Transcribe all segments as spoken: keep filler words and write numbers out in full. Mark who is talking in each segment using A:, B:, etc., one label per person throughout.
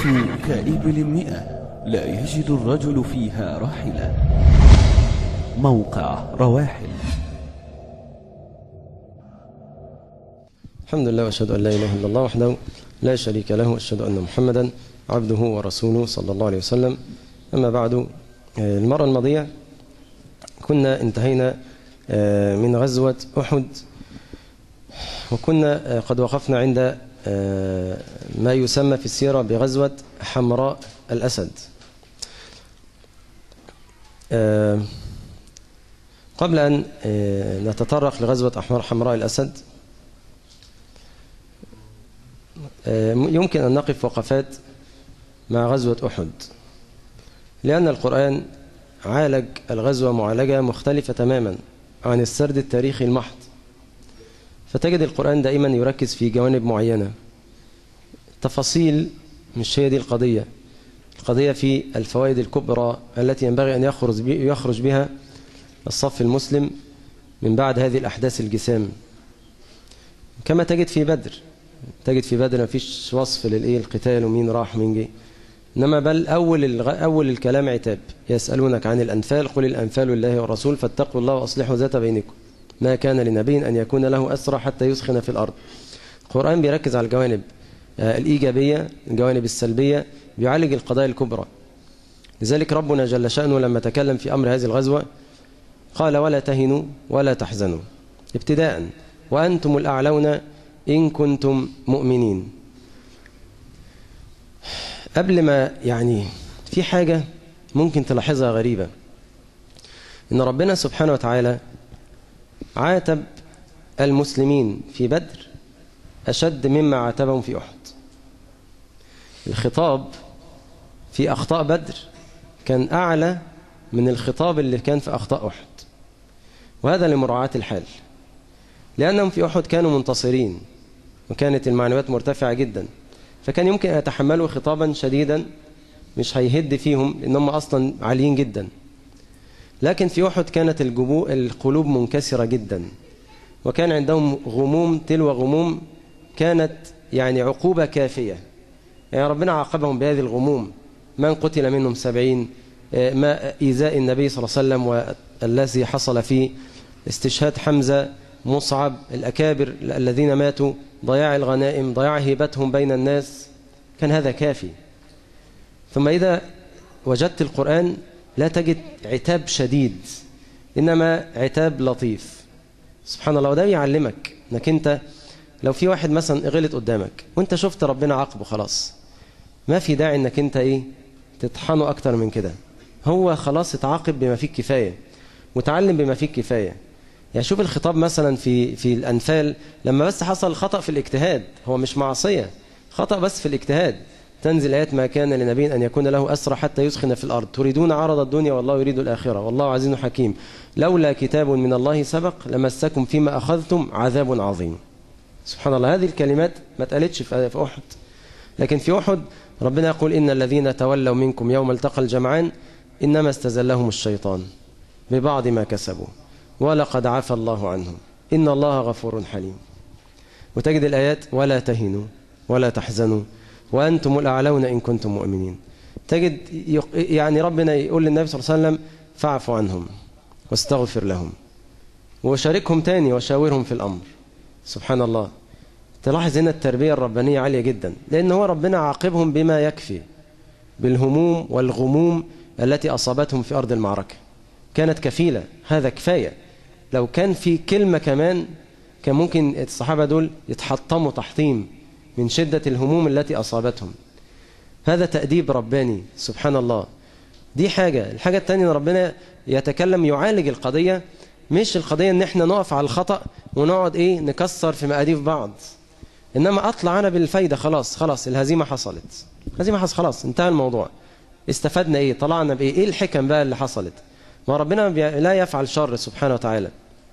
A: النفس كإبل مئة لا يجد الرجل فيها راحلة. موقع رواحل.
B: الحمد لله وأشهد أن لا إله إلا الله وحده لا شريك له، وأشهد أن محمدا عبده ورسوله صلى الله عليه وسلم. أما بعد، المرة الماضية كنا انتهينا من غزوة أحد، وكنا قد وقفنا عند ما يسمى في السيرة بغزوة حمراء الأسد. قبل أن نتطرق لغزوة حمراء الأسد يمكن أن نقف وقفات مع غزوة أحد، لأن القرآن عالج الغزوة معالجة مختلفة تماما عن السرد التاريخي المحض. فتجد القرآن دائما يركز في جوانب معينة، تفاصيل مش هي دي القضية. القضية في الفوائد الكبرى التي ينبغي أن يخرج يخرج بها الصف المسلم من بعد هذه الأحداث الجسام. كما تجد في بدر، تجد في بدر ما فيش وصف للإيه القتال ومين راح ومين جه، إنما بل أول الغ... أول الكلام عتاب. يسألونك عن الأنفال قل الأنفال لله والرسول فاتقوا الله وأصلحوا ذات بينكم ما كان لنبي أن يكون له أسرى حتى يسخن في الأرض. القرآن بيركز على الجوانب الإيجابية، الجوانب السلبية، بيعالج القضايا الكبرى. لذلك ربنا جل شأنه لما تكلم في أمر هذه الغزوة قال ولا تهنوا ولا تحزنوا ابتداء وأنتم الأعلون إن كنتم مؤمنين. قبل ما يعني في حاجة ممكن تلاحظها غريبة، إن ربنا سبحانه وتعالى عاتب المسلمين في بدر أشد مما عاتبهم في أحد. الخطاب في أخطاء بدر كان أعلى من الخطاب اللي كان في أخطاء أحد، وهذا لمراعاة الحال، لأنهم في أحد كانوا منتصرين وكانت المعنويات مرتفعة جدا، فكان يمكن أن يتحملوا خطابا شديدا مش هيهد فيهم لأنهم أصلا عاليين جدا. لكن في أحد كانت القلوب منكسرة جدا، وكان عندهم غموم تلو غموم، كانت يعني عقوبة كافية. يعني ربنا عاقبهم بهذه الغموم، من قتل منهم سبعين، ما إيذاء النبي صلى الله عليه وسلم والذي حصل فيه، استشهاد حمزة، مصعب، الأكابر الذين ماتوا، ضياع الغنائم، ضياع هيبتهم بين الناس، كان هذا كافي. ثم إذا وجدت القرآن لا تجد عتاب شديد، إنما عتاب لطيف. سبحان الله. وده يعلمك أنك أنت لو في واحد مثلا غلط قدامك وانت شفت ربنا عاقبه، خلاص ما في داعي أنك أنت إيه تطحنه أكتر من كده. هو خلاص اتعاقب بما فيه كفاية وتعلم بما فيه كفاية. يعني شوف الخطاب مثلا في في الأنفال، لما بس حصل خطأ في الاجتهاد، هو مش معصية، خطأ بس في الاجتهاد، تنزل آيات ما كان لنبي أن يكون له أسرى حتى يسخن في الأرض تريدون عرض الدنيا والله يريد الآخرة والله عزيز حكيم لولا كتاب من الله سبق لمسكم فيما أخذتم عذاب عظيم. سبحان الله. هذه الكلمات ما اتقالتش في أحد، لكن في أحد ربنا يقول إن الذين تولوا منكم يوم التقى الجمعان إنما استزلهم الشيطان ببعض ما كسبوا ولقد عفى الله عنهم إن الله غفور حليم. وتجد الآيات ولا تهنوا ولا تحزنوا وأنتم الأعلون إن كنتم مؤمنين. تجد يعني ربنا يقول للنبي صلى الله عليه وسلم فاعفوا عنهم واستغفر لهم وشاركهم تاني وشاورهم في الأمر. سبحان الله. تلاحظ هنا التربية الربانية عالية جدا، لأن هو ربنا عاقبهم بما يكفي بالهموم والغموم التي أصابتهم في أرض المعركة، كانت كفيلة، هذا كفاية. لو كان في كلمة كمان كان ممكن الصحابة دول يتحطموا تحطيم من شدة الهموم التي أصابتهم. هذا تأديب رباني. سبحان الله. دي حاجة. الحاجة الثانية أن ربنا يتكلم يعالج القضية، مش القضية ان احنا نقف على الخطأ ونقعد ايه نكسر في مقاديف بعض، انما اطلع انا بالفايدة. خلاص خلاص الهزيمة حصلت، الهزيمة حصل، خلاص انتهى الموضوع، استفدنا ايه، طلعنا بايه، ايه الحكم بقى اللي حصلت. ما ربنا لا يفعل شر سبحانه وتعالى،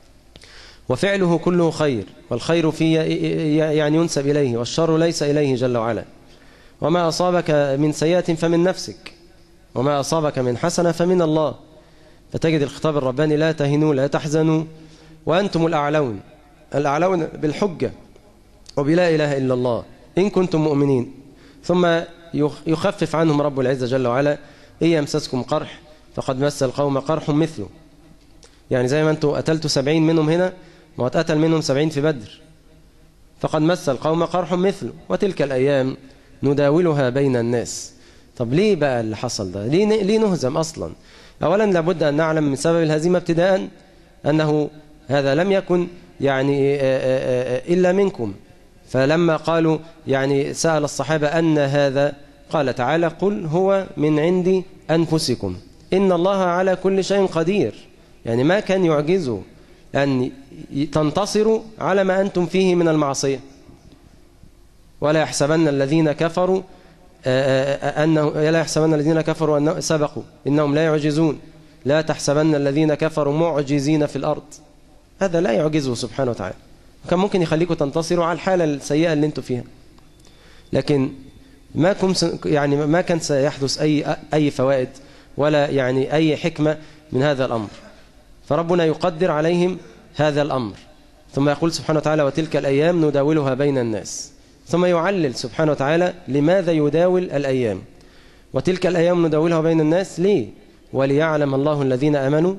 B: وفعله كله خير، والخير فيه يعني ينسب إليه والشر ليس إليه جل وعلا. وما أصابك من سيئة فمن نفسك وما أصابك من حسنة فمن الله. فتجد الخطاب الرباني لا تهنوا لا تحزنوا وأنتم الأعلون، الأعلون بالحجة وبلا إله إلا الله إن كنتم مؤمنين. ثم يخفف عنهم رب العزة جل وعلا. إن يمسسكم قرح فقد مس القوم قرح مثله. يعني زي ما أنتم قتلتوا سبعين منهم هنا، ما اتقتل منهم سبعين في بدر. فقد مس القوم قرح مثله وتلك الأيام نداولها بين الناس. طب ليه بقى اللي حصل ده؟ ليه, ليه نهزم أصلا؟ أولا لابد أن نعلم من سبب الهزيمة ابتداء أنه هذا لم يكن يعني إلا منكم. فلما قالوا يعني سأل الصحابة أن هذا، قال تعالى قل هو من عند أنفسكم إن الله على كل شيء قدير. يعني ما كان يعجزه أن تنتصروا على ما أنتم فيه من المعصية. ولا يحسبن الذين كفروا أنه لا يحسبن الذين كفروا أنهم سبقوا إنهم لا يعجزون لا تحسبن الذين كفروا معجزين في الأرض. هذا لا يعجزه سبحانه وتعالى. كان ممكن يخليكم تنتصروا على الحالة السيئة اللي انتم فيها، لكن ما كن يعني ما كان سيحدث أي أي فوائد ولا يعني أي حكمة من هذا الأمر. فربنا يقدر عليهم هذا الأمر، ثم يقول سبحانه وتعالى وتلك الأيام نداولها بين الناس. ثم يعلل سبحانه وتعالى لماذا يداول الأيام. وتلك الأيام نداولها بين الناس ليه؟ وليعلم الله الذين آمنوا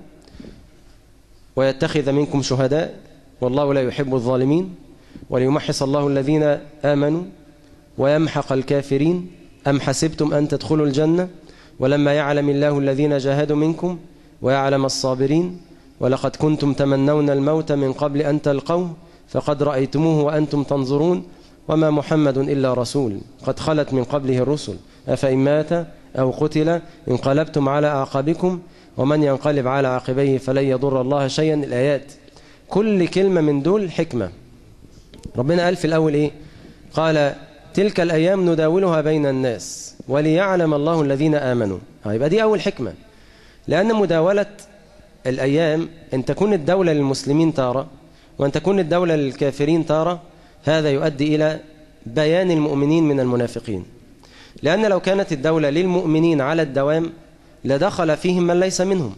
B: ويتخذ منكم شهداء والله لا يحب الظالمين وليمحص الله الذين آمنوا ويمحق الكافرين أم حسبتم أن تدخلوا الجنة ولما يعلم الله الذين جاهدوا منكم ويعلم الصابرين ولقد كنتم تمنون الموت من قبل أن تلقوه فقد رأيتموه وأنتم تنظرون وما محمد إلا رسول قد خلت من قبله الرسل أفإن مات أو قتل انقلبتم على أعقابكم ومن ينقلب على عقبيه فلن يضر الله شيئا. الآيات كل كلمة من دول حكمة. ربنا قال في الأول إيه؟ قال تلك الأيام نداولها بين الناس وليعلم الله الذين آمنوا. يبقى دي أول حكمة، لأن مداولة الأيام أن تكون الدولة للمسلمين تارة وأن تكون الدولة للكافرين تارة، هذا يؤدي إلى بيان المؤمنين من المنافقين. لأن لو كانت الدولة للمؤمنين على الدوام لدخل فيهم من ليس منهم.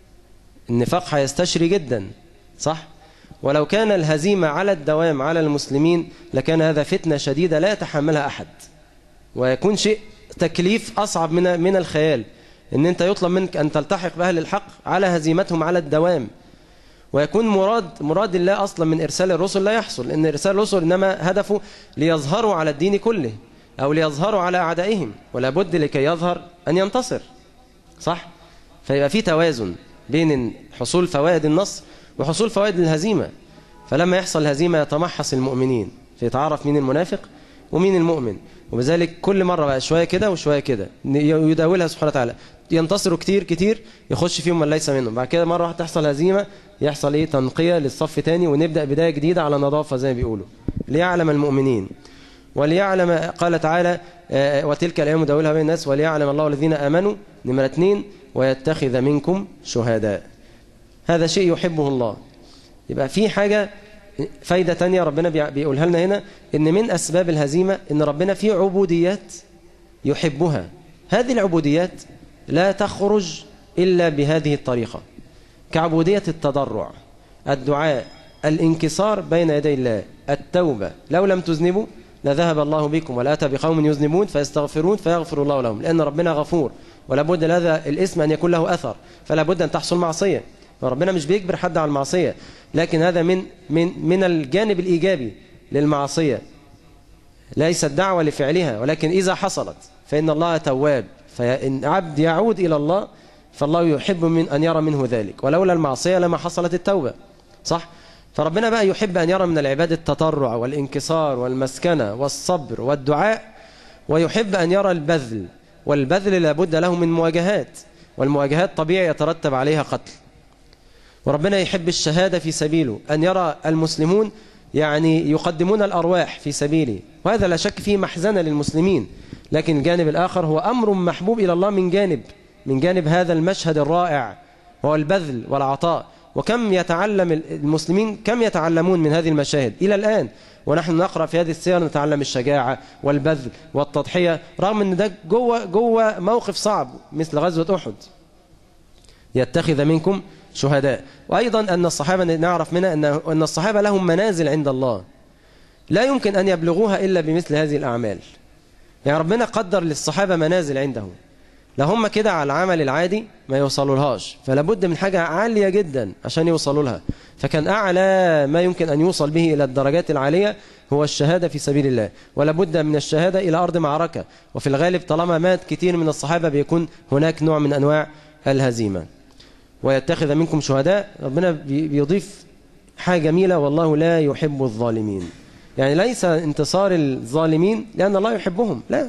B: النفاق هيستشري جدا، صح؟ ولو كان الهزيمة على الدوام على المسلمين لكان هذا فتنة شديدة لا يتحملها أحد، ويكون شيء تكليف أصعب من من الخيال إن أنت يطلب منك أن تلتحق بأهل الحق على هزيمتهم على الدوام. ويكون مراد مراد الله أصلا من إرسال الرسل لا يحصل، إن إرسال الرسل إنما هدفه ليظهروا على الدين كله أو ليظهروا على أعدائهم، ولا بد لكي يظهر أن ينتصر، صح؟ فيبقى في توازن بين حصول فوائد النصر وحصول فوائد الهزيمة. فلما يحصل هزيمة يتمحص المؤمنين فيتعرف مين المنافق ومين المؤمن، وبذلك كل مرة بقى شوية كده وشوية كده يداولها سبحانه وتعالى. ينتصروا كتير كتير يخش فيهم من ليس منهم، بعد كده مرة تحصل هزيمة يحصل ايه تنقية للصف تاني ونبدأ بداية جديدة على نظافة زي ما بيقولوا. ليعلم المؤمنين وليعلم، قال تعالى وتلك الأيام نداولها بين الناس وليعلم الله الذين آمنوا. نمرة اثنين ويتخذ منكم شهداء. هذا شيء يحبه الله. يبقى في حاجة فايدة تانية ربنا بيقولها لنا هنا، إن من أسباب الهزيمة إن ربنا في عبوديات يحبها. هذه العبوديات لا تخرج إلا بهذه الطريقة، كعبودية التضرع، الدعاء، الانكسار بين يدي الله، التوبة. لو لم تذنبوا لذهب الله بكم ولأتى بقوم يذنبون فيستغفرون فيغفر الله لهم، لأن ربنا غفور ولا بد لهذا الاسم أن يكون له أثر، فلا بد أن تحصل معصية. فربنا مش بيجبر حد على المعصية، لكن هذا من من من الجانب الإيجابي للمعصية، ليس الدعوة لفعلها، ولكن إذا حصلت فإن الله تواب، فإن عبد يعود إلى الله فالله يحب من أن يرى منه ذلك، ولولا المعصية لما حصلت التوبة، صح؟ فربنا بقى يحب أن يرى من العباد التطرع والانكسار والمسكنة والصبر والدعاء، ويحب أن يرى البذل، والبذل لابد له من مواجهات، والمواجهات طبيعي يترتب عليها قتل. وربنا يحب الشهادة في سبيله، أن يرى المسلمون يعني يقدمون الأرواح في سبيله، وهذا لا شك فيه محزنة للمسلمين، لكن الجانب الآخر هو أمر محبوب إلى الله من جانب من جانب هذا المشهد الرائع، هو البذل والعطاء. وكم يتعلم المسلمين كم يتعلمون من هذه المشاهد إلى الآن، ونحن نقرأ في هذه السير نتعلم الشجاعة والبذل والتضحية، رغم أن ده جوه جوه موقف صعب مثل غزوة أحد. يتخذ منكم شهداء. وأيضا أن الصحابة نعرف منها أن الصحابة لهم منازل عند الله لا يمكن أن يبلغوها إلا بمثل هذه الأعمال. يعني ربنا قدر للصحابة منازل عنده، لو هم كده على العمل العادي ما يوصلوا لهاش، فلا بد من حاجة عالية جدا عشان يوصلوا لها. فكان أعلى ما يمكن أن يوصل به إلى الدرجات العالية هو الشهادة في سبيل الله، ولا بد من الشهادة إلى أرض معركة. وفي الغالب طالما مات كتير من الصحابة بيكون هناك نوع من أنواع الهزيمة. ويتخذ منكم شهداء، ربنا بيضيف حاجة جميلة: والله لا يحب الظالمين. يعني ليس انتصار الظالمين لأن الله يحبهم، لا،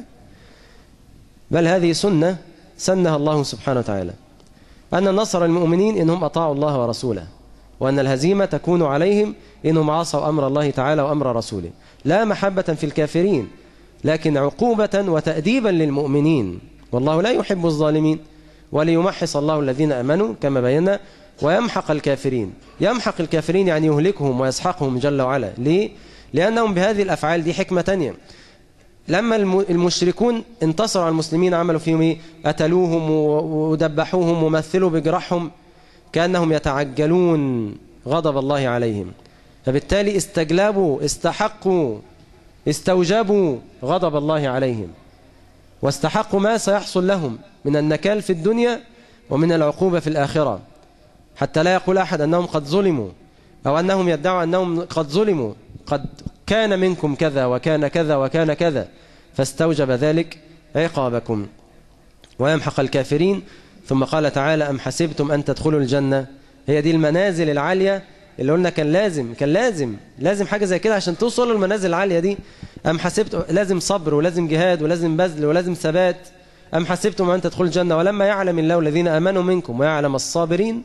B: بل هذه سنة سنها الله سبحانه وتعالى، أن النصر المؤمنين إنهم أطاعوا الله ورسوله، وأن الهزيمة تكون عليهم إنهم عصوا أمر الله تعالى وأمر رسوله. لا محبة في الكافرين، لكن عقوبة وتأديبا للمؤمنين. والله لا يحب الظالمين، وليمحص الله الذين أمنوا كما بينا، ويمحق الكافرين. يمحق الكافرين يعني يهلكهم ويسحقهم جل وعلا. ليه؟ لأنهم بهذه الأفعال دي حكمة تانية. لما المشركون انتصروا على المسلمين عملوا فيهم ايه؟ قتلوهم ودبحوهم ومثلوا بجرحهم، كأنهم يتعجلون غضب الله عليهم، فبالتالي استجلبوا استحقوا استوجبوا غضب الله عليهم، واستحقوا ما سيحصل لهم من النكال في الدنيا ومن العقوبة في الآخرة، حتى لا يقول أحد أنهم قد ظلموا، أو أنهم يدعوا أنهم قد ظلموا، قد كان منكم كذا وكان كذا وكان كذا، فاستوجب ذلك عقابكم. ويمحق الكافرين. ثم قال تعالى: أم حسبتم أن تدخلوا الجنة. هي دي المنازل العالية اللي قلنا كان لازم كان لازم لازم حاجة زي كده عشان توصلوا المنازل العالية دي. أم حسبتم، لازم صبر ولازم جهاد ولازم بذل ولازم ثبات. أم حسبتم أن تدخلوا الجنة ولما يعلم الله الذين آمنوا منكم ويعلم الصابرين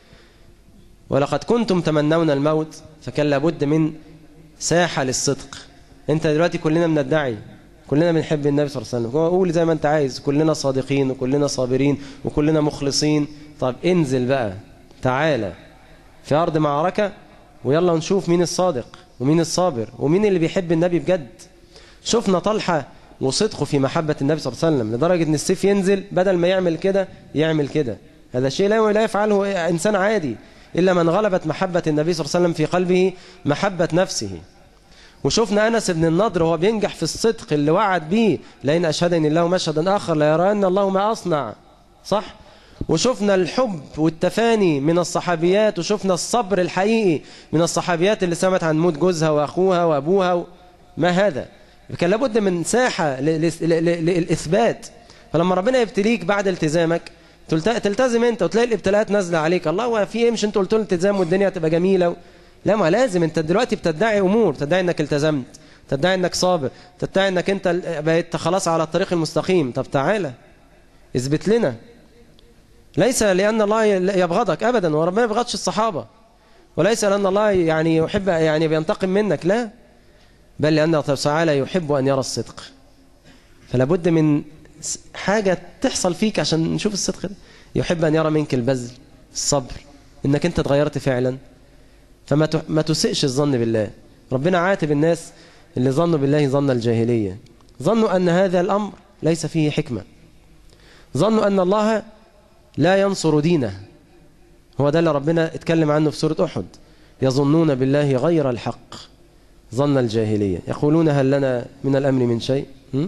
B: ولقد كنتم تمنون الموت. فكان لابد من ساحة للصدق. انت دلوقتي كلنا بندعي، كلنا بنحب النبي صلى الله عليه وسلم، قول زي ما انت عايز، كلنا صادقين وكلنا صابرين وكلنا مخلصين. طب انزل بقى، تعالى في أرض معركة ويلا نشوف مين الصادق ومين الصابر ومين اللي بيحب النبي بجد. شفنا طلحة وصدقه في محبة النبي صلى الله عليه وسلم لدرجة ان السيف ينزل بدل ما يعمل كده يعمل كده. هذا شيء لا يفعله إنسان عادي إلا من غلبت محبة النبي صلى الله عليه وسلم في قلبه محبة نفسه. وشفنا أنس بن النضر وهو بينجح في الصدق اللي وعد به: لئن أشهدني الله مشهدا آخر ليرين الله ما أصنع، صح؟ وشفنا الحب والتفاني من الصحابيات، وشفنا الصبر الحقيقي من الصحابيات اللي سمعت عن موت جوزها وأخوها وأبوها و... ما هذا؟ كان لابد من ساحة للإثبات. فلما ربنا يبتليك بعد التزامك تلتزم انت وتلاقي الابتلاءات نازله عليك، الله وفي ايه؟ مش انتوا قلتوا الالتزام والدنيا هتبقى جميله؟ لا، ما لازم. انت دلوقتي بتدعي امور، تدعي انك التزمت، تدعي انك صابر، تدعي انك انت بقيت خلاص على الطريق المستقيم. طب تعالى اثبت لنا. ليس لان الله يبغضك ابدا، وربنا ما يبغضش الصحابه، وليس لان الله يعني يحب يعني بينتقم منك، لا، بل لان الله تعالى يحب ان يرى الصدق. فلا بد من حاجة تحصل فيك عشان نشوف الصدق ده. يحب أن يرى منك البذل، الصبر، إنك أنت اتغيرت فعلا. فما ما تسئش الظن بالله. ربنا عاتب الناس اللي ظنوا بالله ظن الجاهلية، ظنوا أن هذا الأمر ليس فيه حكمة، ظنوا أن الله لا ينصر دينه. هو ده اللي ربنا اتكلم عنه في سورة أحد: يظنون بالله غير الحق ظن الجاهلية يقولون هل لنا من الأمر من شيء.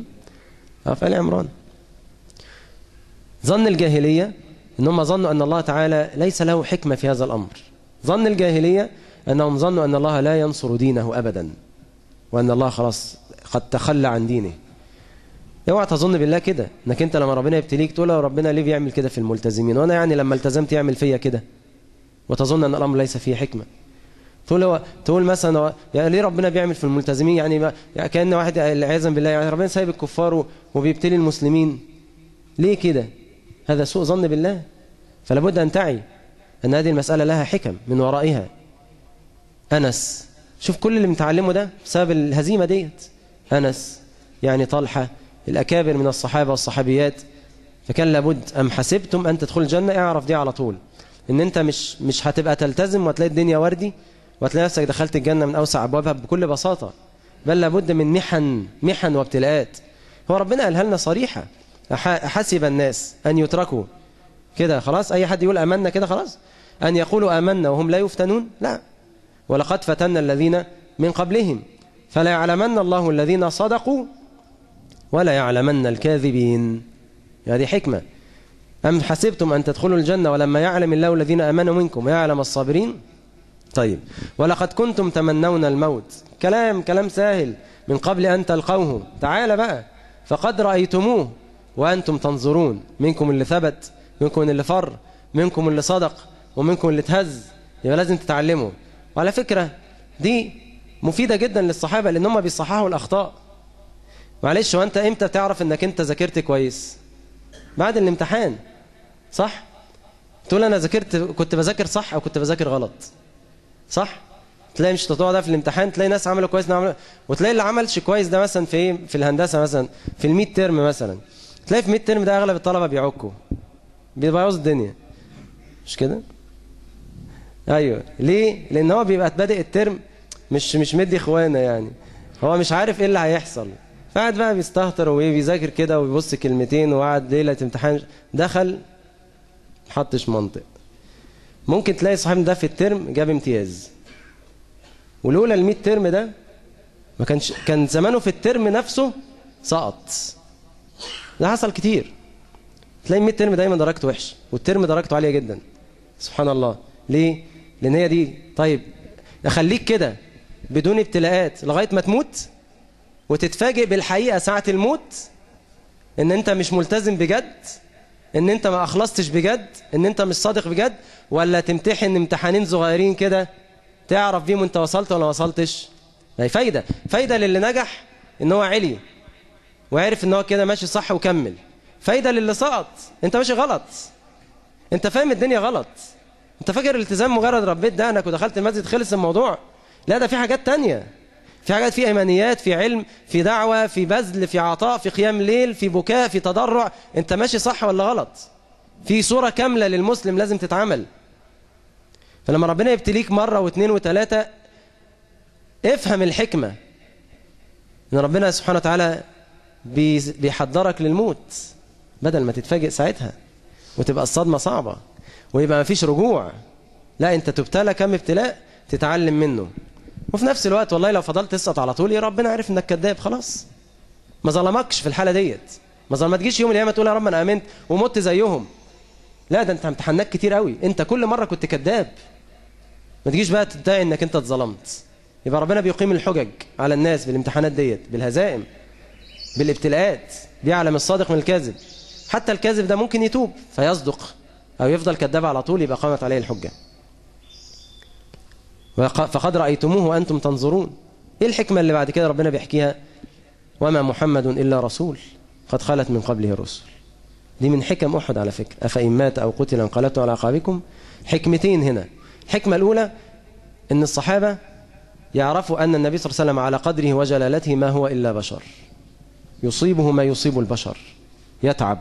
B: في آل عمران. ظن الجاهلية إنهم ظنوا أن الله تعالى ليس له حكمة في هذا الأمر. ظن الجاهلية أنهم ظنوا أن الله لا ينصر دينه أبدا، وأن الله خلاص قد تخلى عن دينه. اوعى تظن بالله كده، انك انت لما ربنا يبتليك تقول له ربنا ليه بيعمل كده في الملتزمين، وانا يعني لما التزمت يعمل فيا كده، وتظن ان الامر ليس فيه حكمة. تقول تقول مثلا يعني ليه ربنا بيعمل في الملتزمين، يعني, يعني كأن واحد عياذا بالله يعني ربنا سايب الكفار وبيبتلي المسلمين ليه كده؟ هذا سوء ظن بالله. فلا بد أن تعي أن هذه المسألة لها حكم من ورائها. أنس، شوف كل اللي متعلمه ده بسبب الهزيمة ديت. أنس يعني طلحة، الأكابر من الصحابة والصحابيات. فكان لابد أم حسبتم أن تدخل الجنة، اعرف دي على طول، إن أنت مش مش هتبقى تلتزم وتلاقي الدنيا وردي وتلاقي نفسك دخلت الجنة من أوسع أبوابها بكل بساطة، بل لابد من محن محن وابتلاءات. هو ربنا قالها لنا صريحة: حسب الناس أن يتركوا كده خلاص، أي حد يقول آمنا كده خلاص، أن يقولوا آمنا وهم لا يفتنون؟ لا، ولقد فتنا الذين من قبلهم فلا يعلمن الله الذين صدقوا ولا يعلمن الكاذبين. يعني دي حكمة. أم حسبتم أن تدخلوا الجنة ولما يعلم الله الذين آمنوا منكم ويعلم الصابرين. طيب ولقد كنتم تمنون الموت، كلام كلام سهل، من قبل أن تلقوه، تعال بقى فقد رأيتموه وأنتم تنظرون، منكم اللي ثبت، منكم اللي فر، منكم اللي صدق، ومنكم اللي تهز. يبقى لازم تتعلموا. وعلى فكرة دي مفيدة جدا للصحابة لأن هم بيصححوا الأخطاء. معلش، وأنت إمتى تعرف أنك أنت ذاكرت كويس؟ بعد الامتحان، صح؟ تقول أنا ذاكرت، كنت بذاكر صح أو كنت بذاكر غلط، صح؟ تلاقي مش تطوع ده في الامتحان، تلاقي ناس عملوا كويس عملوا... وتلاقي اللي عملش كويس ده مثلا في ايه، في الهندسة مثلا في الميد ترم مثلا، تلاقي في ميد ترم ده أغلب الطلبة بيعكوا، بيبوظوا الدنيا، مش كده؟ أيوه. ليه؟ لأن هو بيبقى بادئ الترم مش مش مدي إخوانه، يعني هو مش عارف إيه اللي هيحصل، فقعد بقى بيستهتر وبيذاكر كده وبيبص كلمتين وقعد ليلة امتحان دخل محطش منطق. ممكن تلاقي صاحبنا ده في الترم جاب امتياز، ولولا الميد ترم ده ما كانش كان زمانه في الترم نفسه سقط. ده حصل كتير. تلاقي الميد ترم دايما درجته وحشه والترم درجته عاليه جدا. سبحان الله. ليه؟ لان هي دي. طيب اخليك كده بدون ابتلاءات لغايه ما تموت وتتفاجئ بالحقيقه ساعه الموت ان انت مش ملتزم بجد، ان انت ما اخلصتش بجد، ان انت مش صادق بجد، ولا تمتحن امتحانين صغيرين كده تعرف بيهم انت وصلت ولا وصلتش. هي فايدة فايدة للي نجح ان هو علي وعرف ان هو كده ماشي صح وكمل. فايدة للي سقط، انت ماشي غلط، انت فاهم الدنيا غلط، انت فاكر الالتزام مجرد ربيت دقنك ودخلت المسجد خلص الموضوع. لا، ده في حاجات تانية، في حاجات، في ايمانيات، في علم، في دعوة، في بذل، في عطاء، في قيام ليل، في بكاء، في تضرع. انت ماشي صح ولا غلط؟ في صورة كاملة للمسلم لازم تتعمل. فلما ربنا يبتليك مرة واثنين وثلاثة افهم الحكمة ان ربنا سبحانه وتعالى بيحضرك للموت بدل ما تتفاجئ ساعتها وتبقى الصدمة صعبة ويبقى ما فيش رجوع. لا، انت تبتلى كم ابتلاء تتعلم منه، وفي نفس الوقت والله لو فضلت تسقط على طول يا ربنا عارف انك كذاب، خلاص ما ظلمكش في الحالة ديت. ما ظلم، ما تجيش يوم القيامة تقول يا رب انا امنت ومت زيهم. لا، ده انت امتحانات كتير قوي، انت كل مرة كنت كذاب. ما تجيش بقى تدعي انك انت اتظلمت. يبقى ربنا بيقيم الحجج على الناس بالامتحانات ديت، بالهزائم، بالابتلاءات، بيعلم الصادق من الكاذب. حتى الكاذب ده ممكن يتوب فيصدق او يفضل كذاب على طول، يبقى قامت عليه الحجة. فقد رأيتموه وأنتم تنظرون. ايه الحكمة اللي بعد كده ربنا بيحكيها؟ وما محمد إلا رسول قد خلت من قبله الرسل. دي من حكم أحد على فكرة. أفإن مات أو قتل انقلبتم على أعقابكم. حكمتين هنا. الحكمة الأولى أن الصحابة يعرفوا أن النبي صلى الله عليه وسلم على قدره وجلالته ما هو إلا بشر، يصيبه ما يصيب البشر، يتعب،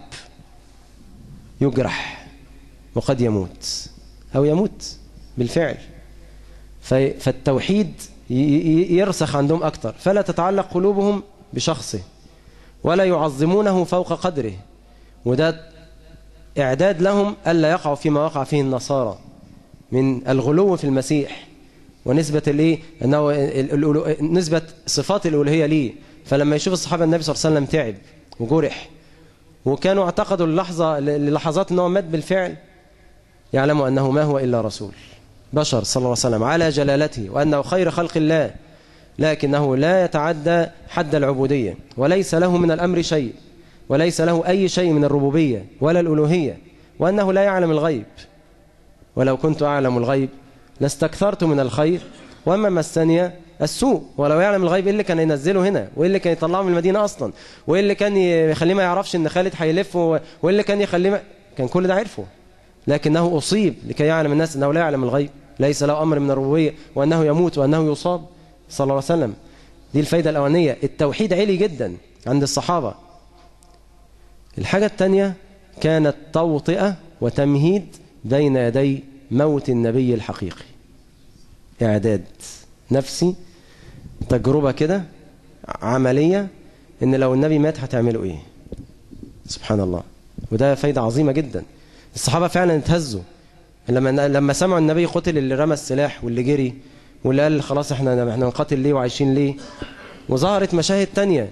B: يجرح، وقد يموت أو يموت بالفعل. فالتوحيد يرسخ عندهم أكتر، فلا تتعلق قلوبهم بشخصه ولا يعظمونه فوق قدره. وده إعداد لهم ألا يقعوا فيما وقع فيه النصارى من الغلو في المسيح ونسبة الايه انه نسبة صفات الالوهيه ليه. فلما يشوف الصحابه النبي صلى الله عليه وسلم تعب وجرح وكانوا اعتقدوا اللحظه للحظات انه مات بالفعل، يعلموا انه ما هو الا رسول بشر صلى الله عليه وسلم على جلالته، وانه خير خلق الله، لكنه لا يتعدى حد العبوديه، وليس له من الامر شيء، وليس له اي شيء من الربوبيه ولا الالوهيه، وانه لا يعلم الغيب. ولو كنت اعلم الغيب لاستكثرت من الخير وما مسني السوء. ولو يعلم الغيب ايه اللي كان ينزله هنا، وايه اللي كان يطلعه من المدينه اصلا، وايه اللي كان يخليه ما يعرفش ان خالد هيلف، وايه اللي كان يخليه ما... كان كل ده عرفه، لكنه اصيب لكي يعلم الناس انه لا يعلم الغيب، ليس له امر من الربوبيه، وانه يموت وانه يصاب صلى الله عليه وسلم. دي الفايده الاولانيه. التوحيد عالي جدا عند الصحابه. الحاجه الثانيه كانت توطئه وتمهيد بين يدي موت النبي الحقيقي. إعداد نفسي، تجربة كده عملية، إن لو النبي مات هتعملوا إيه. سبحان الله. وده فايدة عظيمة جدا. الصحابة فعلا اتهزوا لما لما سمعوا النبي قتل، اللي رمى السلاح واللي جري واللي قال خلاص احنا احنا نقاتل ليه وعايشين ليه. وظهرت مشاهد تانية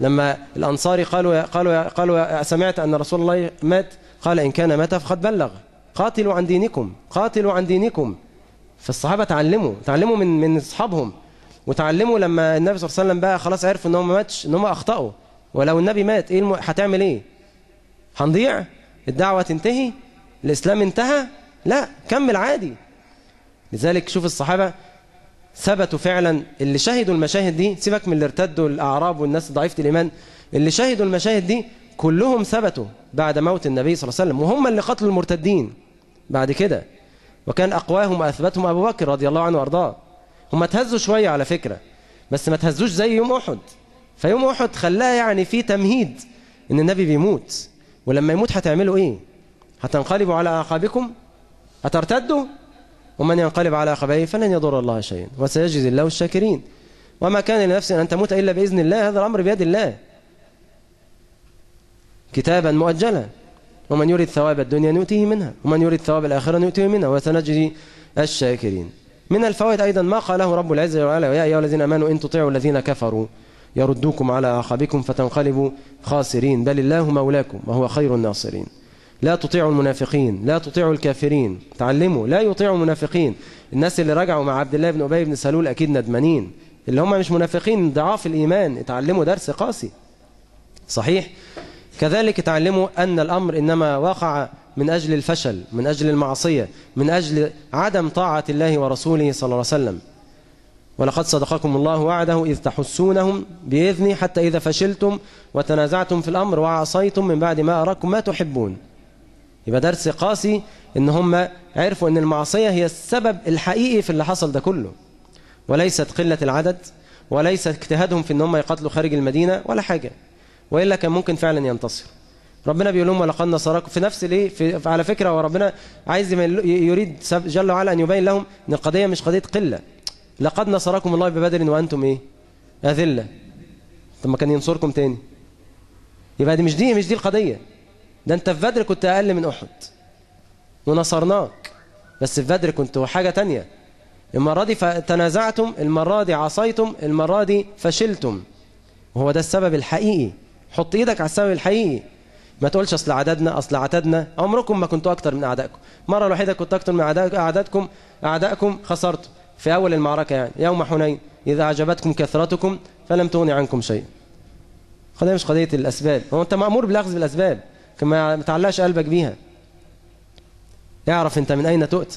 B: لما الأنصاري قالوا قالوا قالوا سمعت أن رسول الله مات؟ قال إن كان مات فقد بلغ. قاتلوا عن دينكم، قاتلوا عن دينكم. فالصحابة تعلموا تعلموا من من أصحابهم، وتعلموا لما النبي صلى الله عليه وسلم بقى خلاص عرفوا إن هم ما ماتش، إن هم أخطأوا. ولو النبي مات إيه الم... هتعمل إيه؟ هنضيع؟ الدعوة تنتهي؟ الإسلام انتهى؟ لا، كمل عادي. لذلك شوف الصحابة ثبتوا فعلا، اللي شهدوا المشاهد دي، سيبك من اللي ارتدوا الأعراب والناس ضعيفة الإيمان، اللي شهدوا المشاهد دي كلهم ثبتوا بعد موت النبي صلى الله عليه وسلم، وهم اللي قتلوا المرتدين بعد كده. وكان أقواهم وأثبتهم أبو بكر رضي الله عنه وأرضاه. هم تهزوا شوية على فكرة، بس ما تهزوش زي يوم أحد. فيوم أحد خلاه يعني في تمهيد إن النبي بيموت، ولما يموت هتعملوا إيه؟ هتنقلبوا على أعقابكم؟ هترتدوا؟ ومن ينقلب على عقبيه فلن يضر الله شيئا وسيجزي الله الشاكرين. وما كان لنفس أن تموت إلا بإذن الله، هذا الأمر بيد الله كتابا مؤجلا. ومن يريد ثواب الدنيا نؤتيه منها ومن يريد ثواب الآخرة نؤتيه منها وسنجزي الشاكرين. من الفوائد أيضا ما قاله رب العزة وعلا: يا أيها الذين آمنوا إن تطيعوا الذين كفروا يردوكم على أعقابكم فتنقلبوا خاسرين بل الله مولاكم وهو خير الناصرين. لا تطيعوا المنافقين، لا تطيعوا الكافرين. تعلموا لا يطيعوا المنافقين. الناس اللي رجعوا مع عبد الله بن أبي بن سلول أكيد ندمانين، اللي هم مش منافقين ضعاف الإيمان، اتعلموا درس قاسي صحيح. كذلك اتعلموا أن الأمر إنما وقع من أجل الفشل، من أجل المعصية، من أجل عدم طاعة الله ورسوله صلى الله عليه وسلم. ولقد صدقكم الله وعده إذ تحسونهم بإذنه حتى إذا فشلتم وتنازعتم في الأمر وعصيتم من بعد ما أراكم ما تحبون. يبقى درس قاسي إن هم عرفوا أن المعصية هي السبب الحقيقي في اللي حصل ده كله، وليست قلة العدد، وليست اجتهادهم في أن هم يقتلوا خارج المدينة ولا حاجة، وإلا كان ممكن فعلا ينتصر. ربنا بيقول لهم ولقد نصركم في نفس الايه في على فكرة، وربنا عايز يريد جل وعلا أن يبين لهم أن القضية مش قضية قلة. لقد نصركم الله ببدر وأنتم إيه؟ أذلة. طب ما كان ينصركم تاني. يبقى دي مش دي مش دي القضية. ده أنت في بدر كنت أقل من أحد ونصرناك، بس في بدر كنت حاجة تانية. المرة دي تنازعتم، المرة دي عصيتم، المرة دي فشلتم، وهو ده السبب الحقيقي. حط إيدك على السبب الحقيقي، ما تقولش أصل عددنا أصل عتدنا. عمركم ما كنتوا أكتر من أعدائكم. مرة الوحيدة كنت أكتر من أعدائكم أعدائكم خسرتم في أول المعركة، يعني يوم حنين إذا أعجبتكم كثرتكم فلم تغني عنكم شيء. قضية مش قضية الأسباب، هو أنت مأمور بالأخذ بالأسباب، كما ما تعلقش قلبك بيها. اعرف أنت من أين تؤتى.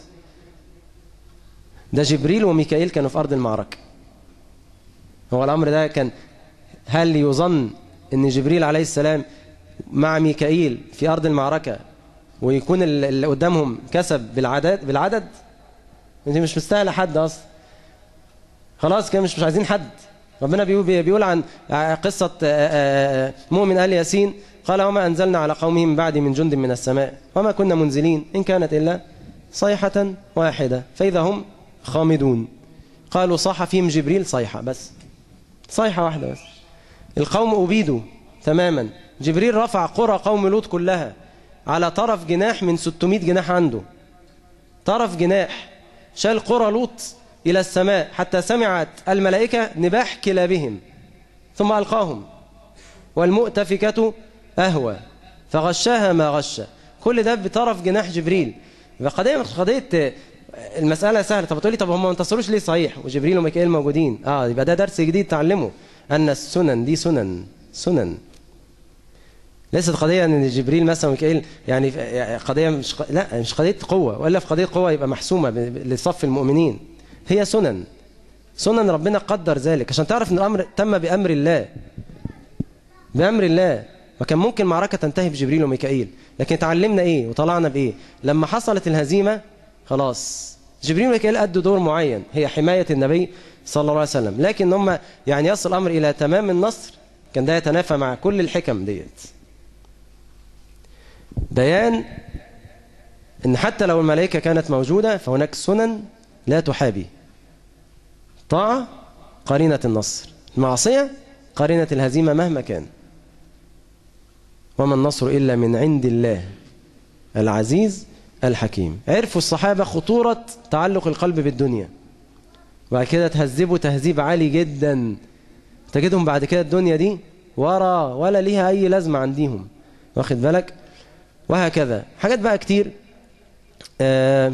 B: ده جبريل وميكائيل كانوا في أرض المعركة. هو الأمر ده كان، هل يظن أن جبريل عليه السلام مع ميكائيل في أرض المعركة ويكون اللي قدامهم كسب بالعدد بالعدد؟ انت مش مستاهل حد اصلا، خلاص كده مش مش عايزين حد. ربنا بيقول بيقول عن قصة مؤمن آل ياسين، قال وما أنزلنا على قومه من بعد من جند من السماء وما كنا منزلين إن كانت إلا صيحة واحدة فإذا هم خامدون. قالوا صاح فيهم جبريل صيحة، بس صيحة واحدة بس. القوم أبيدوا تماما. جبريل رفع قرى قوم لوط كلها على طرف جناح من ستمائة جناح عنده، طرف جناح شال قرى لوط إلى السماء حتى سمعت الملائكة نباح كلابهم ثم ألقاهم. والمؤتفكة أهوى فغشاها ما غشى. كل ده بطرف جناح جبريل. قضية قضية المسألة سهلة. طب تقولي طب هم ما انتصروش ليه؟ صحيح وجبريل وميكائيل موجودين. اه يبقى ده درس جديد تعلمه، أن السنن دي سنن سنن ليست قضية أن جبريل مثلا وميكائيل يعني قضية مش ق... لا مش قضية قوة، ولا في قضية قوة يبقى محسومة لصف المؤمنين. هي سنن سنن ربنا قدر ذلك عشان تعرف أن الأمر تم بأمر الله، بأمر الله. وكان ممكن معركة تنتهي بجبريل وميكائيل، لكن تعلمنا إيه وطلعنا بإيه؟ لما حصلت الهزيمة خلاص جبريل وميكائيل أدوا دور معين، هي حماية النبي صلى الله عليه وسلم. لكن هم يعني يصل الأمر إلى تمام النصر كان ده يتنافى مع كل الحكم ديت. بيان ان حتى لو الملائكة كانت موجودة فهناك سنن لا تحابي. طاعة قرينة النصر، معصية قرينة الهزيمة مهما كان. وما النصر إلا من عند الله العزيز الحكيم. عرفوا الصحابة خطورة تعلق القلب بالدنيا، وبعد كده تهذبوا تهذيب عالي جدا. تجدهم بعد كده الدنيا دي ورا ولا ليها أي لازمة عندهم، واخد بالك؟ وهكذا حاجات بقى كتير. آه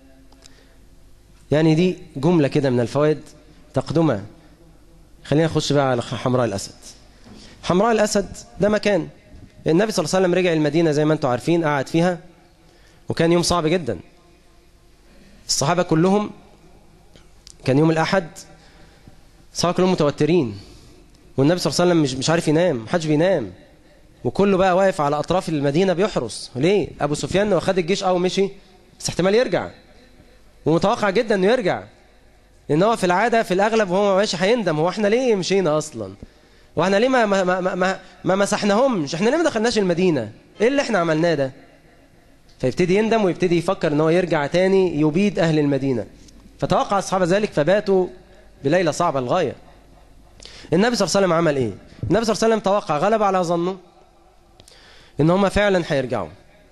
B: يعني دي جملة كده من الفوائد تقدمها. خلينا نخش بقى على حمراء الأسد. حمراء الأسد ده مكان النبي صلى الله عليه وسلم رجع المدينة زي ما انتم عارفين، قعد فيها، وكان يوم صعب جدا. الصحابة كلهم كان يوم الأحد، الصحابة كلهم متوترين، والنبي صلى الله عليه وسلم مش مش عارف ينام، محدش بينام، وكله بقى واقف على أطراف المدينة بيحرس. ليه؟ أبو سفيان لو خد الجيش أو مشي بس احتمال يرجع، ومتوقع جدا إنه يرجع، لأن هو في العادة في الأغلب وهو ماشي هيندم، هو احنا ليه مشينا أصلا؟ واحنا ليه ما ما ما ما, ما مسحناهمش؟ احنا ليه ما دخلناش المدينة؟ ايه اللي احنا عملناه ده؟ فيبتدي يندم ويبتدي يفكر ان هو يرجع تاني يبيد اهل المدينة. فتوقع الصحابة ذلك فباتوا بليلة صعبة للغاية. النبي صلى الله عليه وسلم عمل ايه؟ النبي صلى الله عليه وسلم توقع، غلب على ظنه ان هم فعلا هيرجعوا،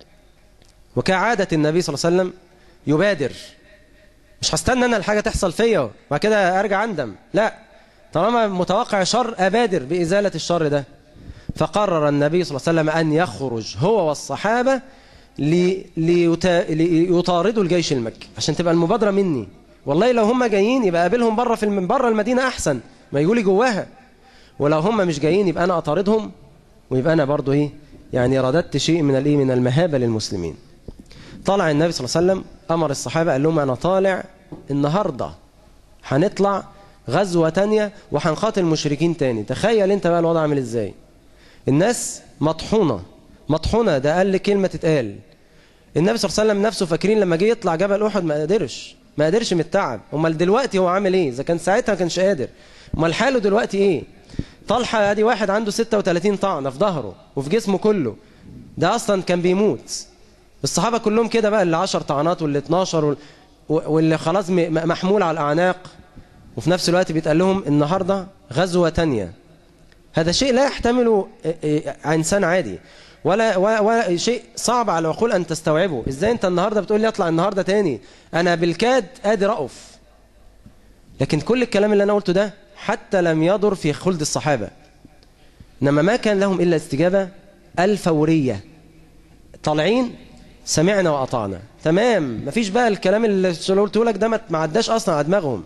B: وكعادة النبي صلى الله عليه وسلم يبادر. مش هستنى انا الحاجة تحصل فيا وبعد كده ارجع اندم، لا، طالما متوقع شر أبادر بإزالة الشر ده. فقرر النبي صلى الله عليه وسلم أن يخرج هو والصحابة لي ليتا... ليطاردوا الجيش المكي، عشان تبقى المبادرة مني. والله لو هم جايين يبقى قابلهم بره في الم... بره المدينة أحسن ما يقولي جواها، ولو هم مش جايين يبقى أنا أطاردهم، ويبقى أنا برضو إيه يعني رددت شيء من الإيه من المهابة للمسلمين. طلع النبي صلى الله عليه وسلم، أمر الصحابة قال لهم أنا طالع النهاردة، هنطلع غزوة تانية وهنقاتل مشركين تاني. تخيل انت بقى الوضع عامل ازاي. الناس مطحونة مطحونة، ده أقل كلمة تتقال. النبي صلى الله عليه وسلم نفسه فاكرين لما جه يطلع جبل أحد ما قدرش ما قدرش من التعب. امال دلوقتي هو عامل ايه؟ اذا كان ساعتها ما كانش قادر، امال حاله دلوقتي ايه؟ طلحة ادي واحد عنده ستة وثلاثين طعنة في ظهره وفي جسمه كله، ده اصلا كان بيموت. الصحابة كلهم كده بقى، اللي عشر طعنات واللي اتناشر واللي خلاص محمول على الأعناق، وفي نفس الوقت بيتقال لهم النهاردة غزوة تانية. هذا شيء لا يحتمله إنسان عادي، ولا, ولا, ولا شيء صعب على العقول أن تستوعبه. إزاي أنت النهاردة بتقول لي أطلع النهاردة تاني؟ أنا بالكاد قادر أقف. لكن كل الكلام اللي أنا قلته ده حتى لم يضر في خلد الصحابة، إنما ما كان لهم إلا استجابة الفورية. طالعين سمعنا وأطعنا، تمام، مفيش بقى الكلام اللي قلته لك ده ما عداش أصلا على دماغهم.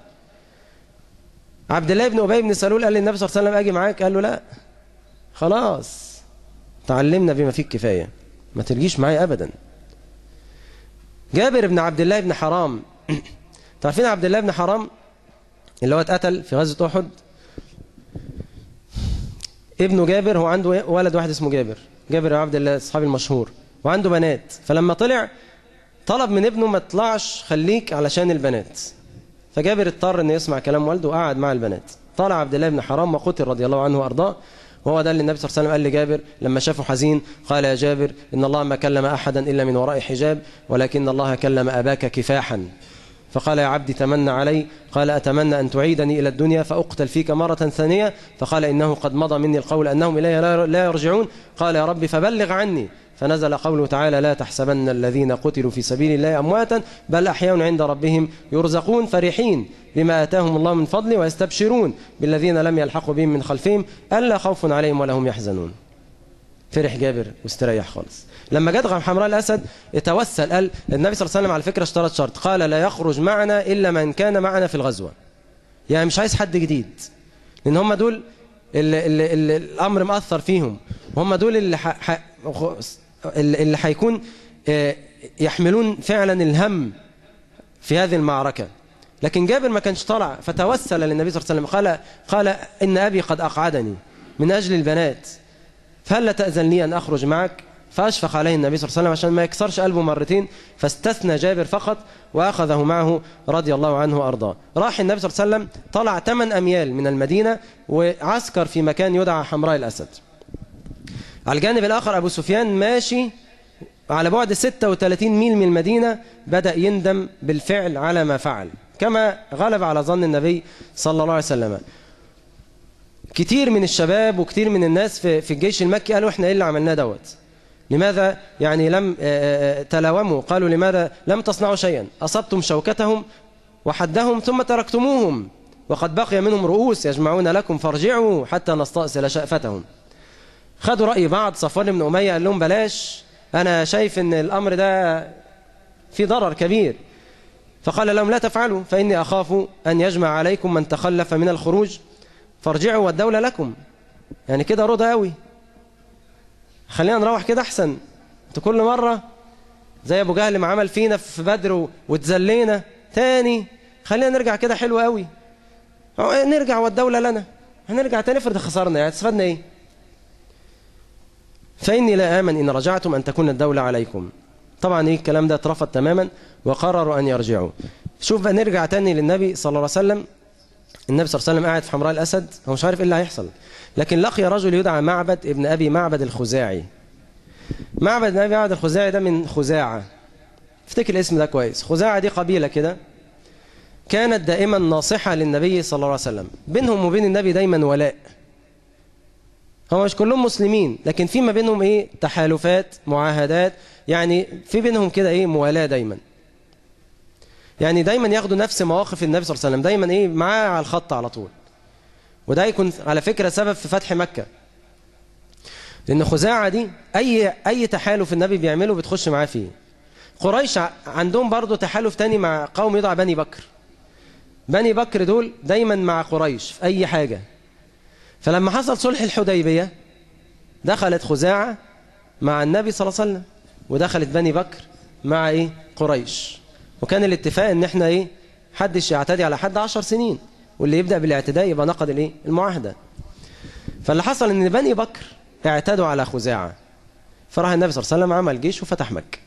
B: عبد الله بن أبي بن سلول قال للنبي صلى الله عليه وسلم أجي معاك، قال له لا، خلاص تعلمنا بما فيه الكفاية، ما ترجيش معي أبدا. جابر بن عبد الله بن حرام تعرفين عبد الله بن حرام اللي هو اتقتل في غزوة أحد؟ ابنه جابر، هو عنده ولد واحد اسمه جابر، جابر عبد الله الصحابي المشهور، وعنده بنات. فلما طلع طلب من ابنه ما تطلعش، خليك علشان البنات. فجابر اضطر انه يسمع كلام والده وقعد مع البنات. طلع عبد الله بن حرام وقتل رضي الله عنه وارضاه. وهو ده اللي النبي صلى الله عليه وسلم قال لجابر لما شافه حزين، قال يا جابر إن الله ما كلم أحدا إلا من وراء حجاب، ولكن الله كلم أباك كفاحا. فقال يا عبدي تمنى علي، قال أتمنى أن تعيدني إلى الدنيا فأقتل فيك مرة ثانية. فقال إنه قد مضى مني القول أنهم إلي لا يرجعون. قال يا رب فبلغ عني. فنزل قوله تعالى لا تحسبن الذين قتلوا في سبيل الله أمواتا بل أحياء عند ربهم يرزقون فرحين بما آتاهم الله من فضله ويستبشرون بالذين لم يلحقوا بهم من خلفهم ألا خوف عليهم ولا هم يحزنون. فرح جابر واستريح خالص. لما جت حمراء الأسد اتوسل، قال النبي صلى الله عليه وسلم على فكرة اشترط شرط، قال لا يخرج معنا إلا من كان معنا في الغزوة. يعني مش عايز حد جديد، لأن هم دول اللي, اللي, اللي الأمر مأثر فيهم، وهم دول اللي ح... ح... اللي هيكون يحملون فعلا الهم في هذه المعركة. لكن جابر ما كانش طلع، فتوسل للنبي صلى الله عليه وسلم، قال قال إن أبي قد أقعدني من أجل البنات، فهل تأذن لي أن أخرج معك؟ فأشفق عليه النبي صلى الله عليه وسلم عشان ما يكسرش قلبه مرتين، فاستثنى جابر فقط وأخذه معه رضي الله عنه وأرضاه. راح النبي صلى الله عليه وسلم طلع ثمانية أميال من المدينة وعسكر في مكان يدعى حمراء الأسد. على الجانب الآخر أبو سفيان ماشي على بعد ستة وثلاثين ميل من المدينة، بدأ يندم بالفعل على ما فعل، كما غلب على ظن النبي صلى الله عليه وسلم. كتير من الشباب وكتير من الناس في في الجيش المكي قالوا احنا ايه اللي عملناه دوت؟ لماذا يعني لم تلاوموا؟ قالوا لماذا لم تصنعوا شيئا؟ أصبتم شوكتهم وحدهم ثم تركتموهم، وقد بقي منهم رؤوس يجمعون لكم فارجعوا حتى نستأصل شأفتهم. خدوا رأي بعض. صفوان بن أمية قال لهم بلاش، أنا شايف أن الأمر ده في ضرر كبير. فقال لهم لا تفعلوا فإني أخاف أن يجمع عليكم من تخلف من الخروج فارجعوا والدولة لكم. يعني كده رضا قوي، خلينا نروح كده أحسن. انتوا كل مرة زي أبو جهل ما عمل فينا في بدر وتزلينا تاني، خلينا نرجع كده حلو قوي، نرجع والدولة لنا. هنرجع تاني فرد خسرنا، يعني استفدنا ايه؟ فإني لا آمن إن رجعتم أن تكون الدولة عليكم. طبعا ايه الكلام ده اترفض تماما وقرروا أن يرجعوا. شوف بقى نرجع تاني للنبي صلى الله عليه وسلم. النبي صلى الله عليه وسلم قاعد في حمراء الأسد، هو مش عارف ايه اللي هيحصل، لكن لقي رجل يدعى معبد ابن أبي معبد الخزاعي. معبد ابن أبي معبد الخزاعي ده من خزاعة، افتكر الاسم ده كويس. خزاعة دي قبيلة كده كانت دائما ناصحة للنبي صلى الله عليه وسلم، بينهم وبين النبي دايما ولاء. هم مش كلهم مسلمين، لكن في ما بينهم ايه تحالفات معاهدات، يعني في بينهم كده ايه موالاة دايما، يعني دايما ياخدوا نفس مواقف النبي صلى الله عليه وسلم، دايما ايه معاه على الخط على طول. وده يكون على فكرة سبب في فتح مكة، لأن خزاعة دي أي أي تحالف النبي بيعمله بتخش معاه فيه. قريش عندهم برضو تحالف تاني مع قوم يدعى بني بكر. بني بكر دول دايما مع قريش في أي حاجة. فلما حصل صلح الحديبية دخلت خزاعة مع النبي صلى الله عليه وسلم، ودخلت بني بكر مع إيه قريش. وكان الاتفاق إن إحنا إيه حدش يعتدي على حد عشر سنين، واللي يبدأ بالاعتداء يبقى نقض الإيه المعاهدة. فاللي حصل إن بني بكر اعتدوا على خزاعة، فراح النبي صلى الله عليه وسلم عمل جيش وفتح مكة.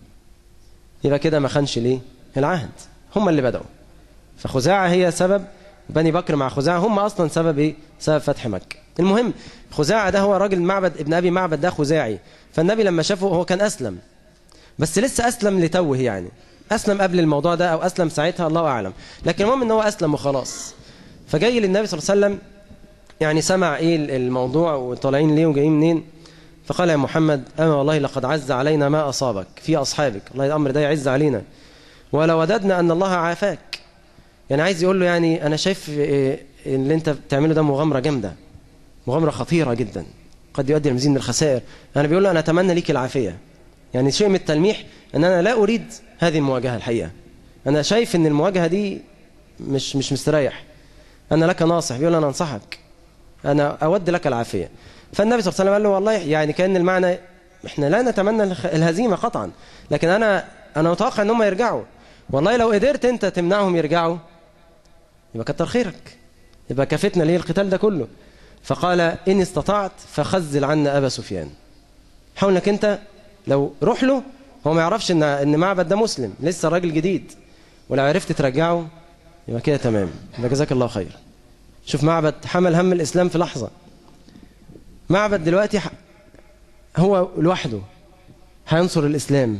B: يبقى كده ما خانش ليه العهد، هم اللي بدأوا. فخزاعة هي سبب، بني بكر مع خزاعة هم أصلا سبب إيه سبب فتح مكة. المهم خزاعة ده هو راجل معبد ابن أبي معبد ده خزاعي. فالنبي لما شافه هو كان أسلم، بس لسه أسلم لتوه، يعني أسلم قبل الموضوع ده أو أسلم ساعتها الله أعلم، لكن المهم إن هو أسلم وخلاص. فجاي للنبي صلى الله عليه وسلم، يعني سمع إيه الموضوع وطالعين ليه وجايين منين. فقال يا محمد أما والله لقد عز علينا ما أصابك في أصحابك، الله الأمر ده يعز علينا، ولو وددنا أن الله عافاك. يعني عايز يقول له يعني أنا شايف اللي أنت بتعمله ده مغامرة جامدة، مغامرة خطيرة جدا قد يؤدي لمزيد من الخسائر. أنا بيقول له أنا أتمنى ليك العافية، يعني شيء من التلميح أن أنا لا أريد هذه المواجهة. الحقيقة أنا شايف أن المواجهة دي مش مش مستريح، أنا لك ناصح. بيقول أنا أنصحك، أنا أود لك العافية. فالنبي صلى الله عليه وسلم قال له والله يعني كان المعنى إحنا لا نتمنى الهزيمة قطعا، لكن أنا أنا متوقع أن هم يرجعوا، والله لو قدرت أنت تمنعهم يرجعوا يبقى كتر خيرك، يبقى كفتنا ليه القتال ده كله. فقال إن استطعت فخزل عنا أبا سفيان، حاول انك أنت لو روح له، هو ما يعرفش إن إن معبد ده مسلم لسه راجل جديد، ولو عرفت ترجعه يبقى كده تمام، يبقى جزاك الله خير. شوف معبد حمل هم الإسلام في لحظة. معبد دلوقتي هو لوحده هينصر الإسلام،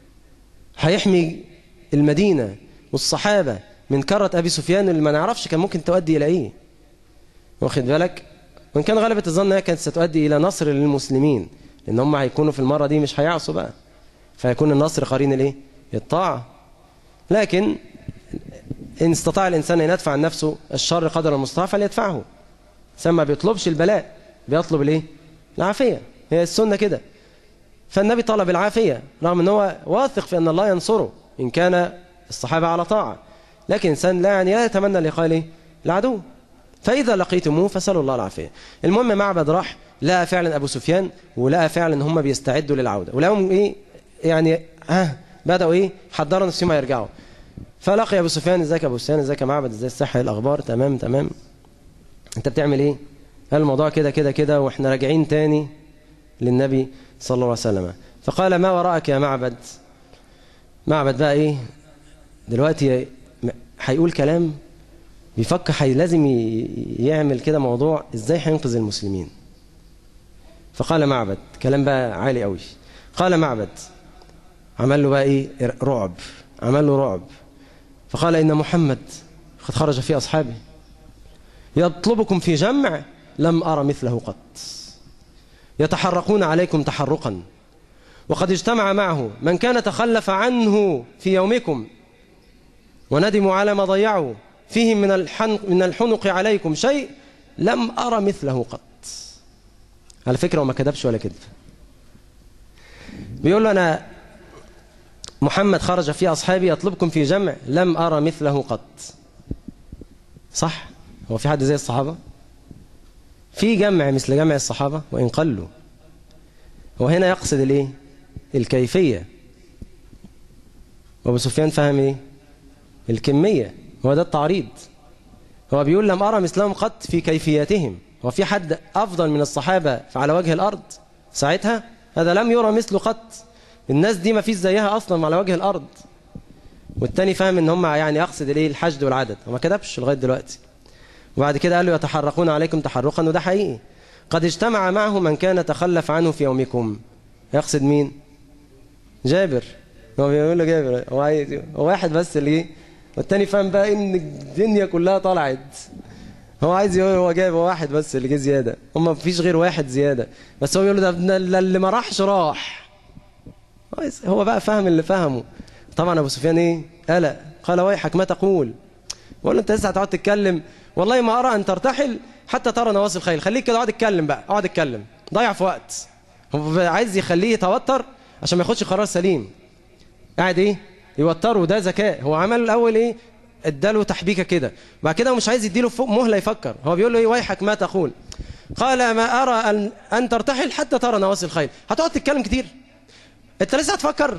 B: هيحمي المدينة والصحابة من كرة أبي سفيان اللي ما نعرفش كان ممكن تؤدي إلى إيه، واخد بالك. وإن كان غلبة الظن هي كانت ستؤدي إلى نصر للمسلمين، لأن هم هيكونوا في المرة دي مش هيعصوا بقى، فيكون النصر قرين الإيه الطاعة. لكن إن استطاع الإنسان أن يدفع عن نفسه الشر قدر المستطاع فليدفعه. ثم ما بيطلبش البلاء، بيطلب الإيه العافية، هي السنة كده. فالنبي طلب العافية رغم أنه هو واثق في أن الله ينصره إن كان الصحابة على طاعة، لكن إنسان لا يعني لا يتمنى لقاء العدو. فإذا لقيتموه فسألوا الله العافية. المهم معبد راح لقى فعلا أبو سفيان، ولقى فعلا هم بيستعدوا للعودة، ولهم إيه يعني ها بدأوا إيه حضروا نفسهم يرجعوا. فلقي أبو سفيان ازيك يا أبو سفيان، ازيك يا معبد، ازاي الصحة الأخبار، تمام تمام، أنت بتعمل إيه؟ قال الموضوع كده كده كده وإحنا راجعين تاني للنبي صلى الله عليه وسلم. فقال ما وراءك يا معبد. معبد بقى إيه دلوقتي هيقول كلام بيفكر حي لازم يعمل كده موضوع ازاي هينقذ المسلمين. فقال معبد كلام بقى عالي قوي، قال معبد عمل له بقى ايه رعب، عمل له رعب. فقال ان محمد قد خرج في اصحابه يطلبكم في جمع لم ارى مثله قط، يتحرقون عليكم تحرقا، وقد اجتمع معه من كان تخلف عنه في يومكم وندموا على ما ضيعوا فيهم من الحنق من الحنق عليكم شيء لم أرى مثله قط. على فكرة وما كذبش ولا كذب. بيقول له أنا محمد خرج في أصحابي يطلبكم في جمع لم أرى مثله قط. صح؟ هو في حد زي الصحابة؟ في جمع مثل جمع الصحابة وإن قلوا. هو هنا يقصد الايه؟ الكيفية. وابو سفيان فهم ايه؟ الكمية. هو ده التعريض. هو بيقول لم أرى مثلهم قط في كيفياتهم. هو في حد أفضل من الصحابة على وجه الأرض ساعتها؟ هذا لم يرى مثله قط. الناس دي ما فيش زيها أصلا على وجه الأرض. والتاني فهم ان هم يعني يقصد الايه؟ الحشد والعدد. وما كذبش لغاية دلوقتي. وبعد كده قال له يتحرقون عليكم تحرقا، وده حقيقي. قد اجتمع معه من كان تخلف عنه في يومكم. يقصد مين؟ جابر. هو بيقول له جابر. هو عايز هو واحد بس اللي جه، والتاني فاهم بقى ان الدنيا كلها طلعت. هو عايز يقول هو جايب واحد بس اللي جه زياده، هم ما فيش غير واحد زياده، بس هو يقول له ده اللي ما راحش راح. هو بقى فهم اللي فهمه. طبعا ابو سفيان ايه؟ قلق. قال ويحك ما تقول؟ بقول له انت لسه هتقعد تتكلم؟ والله ما ارى ان ترتحل حتى ترى نواصي الخيل. خليك كده اقعد اتكلم بقى، اقعد اتكلم، ضيع في وقت. هو عايز يخليه يتوتر عشان ما ياخدش قرار سليم. قاعد ايه؟ يوتره. ده ذكاء. هو عمل الاول ايه؟ اداله تحبيكه كده، بعد كده مش عايز يديله فوق مهله يفكر. هو بيقول له ايه؟ ويحك ما تقول؟ قال ما ارى ان ان ترتحل حتى ترى نواصي الخيل. هتقعد تتكلم كتير؟ انت لسه هتفكر؟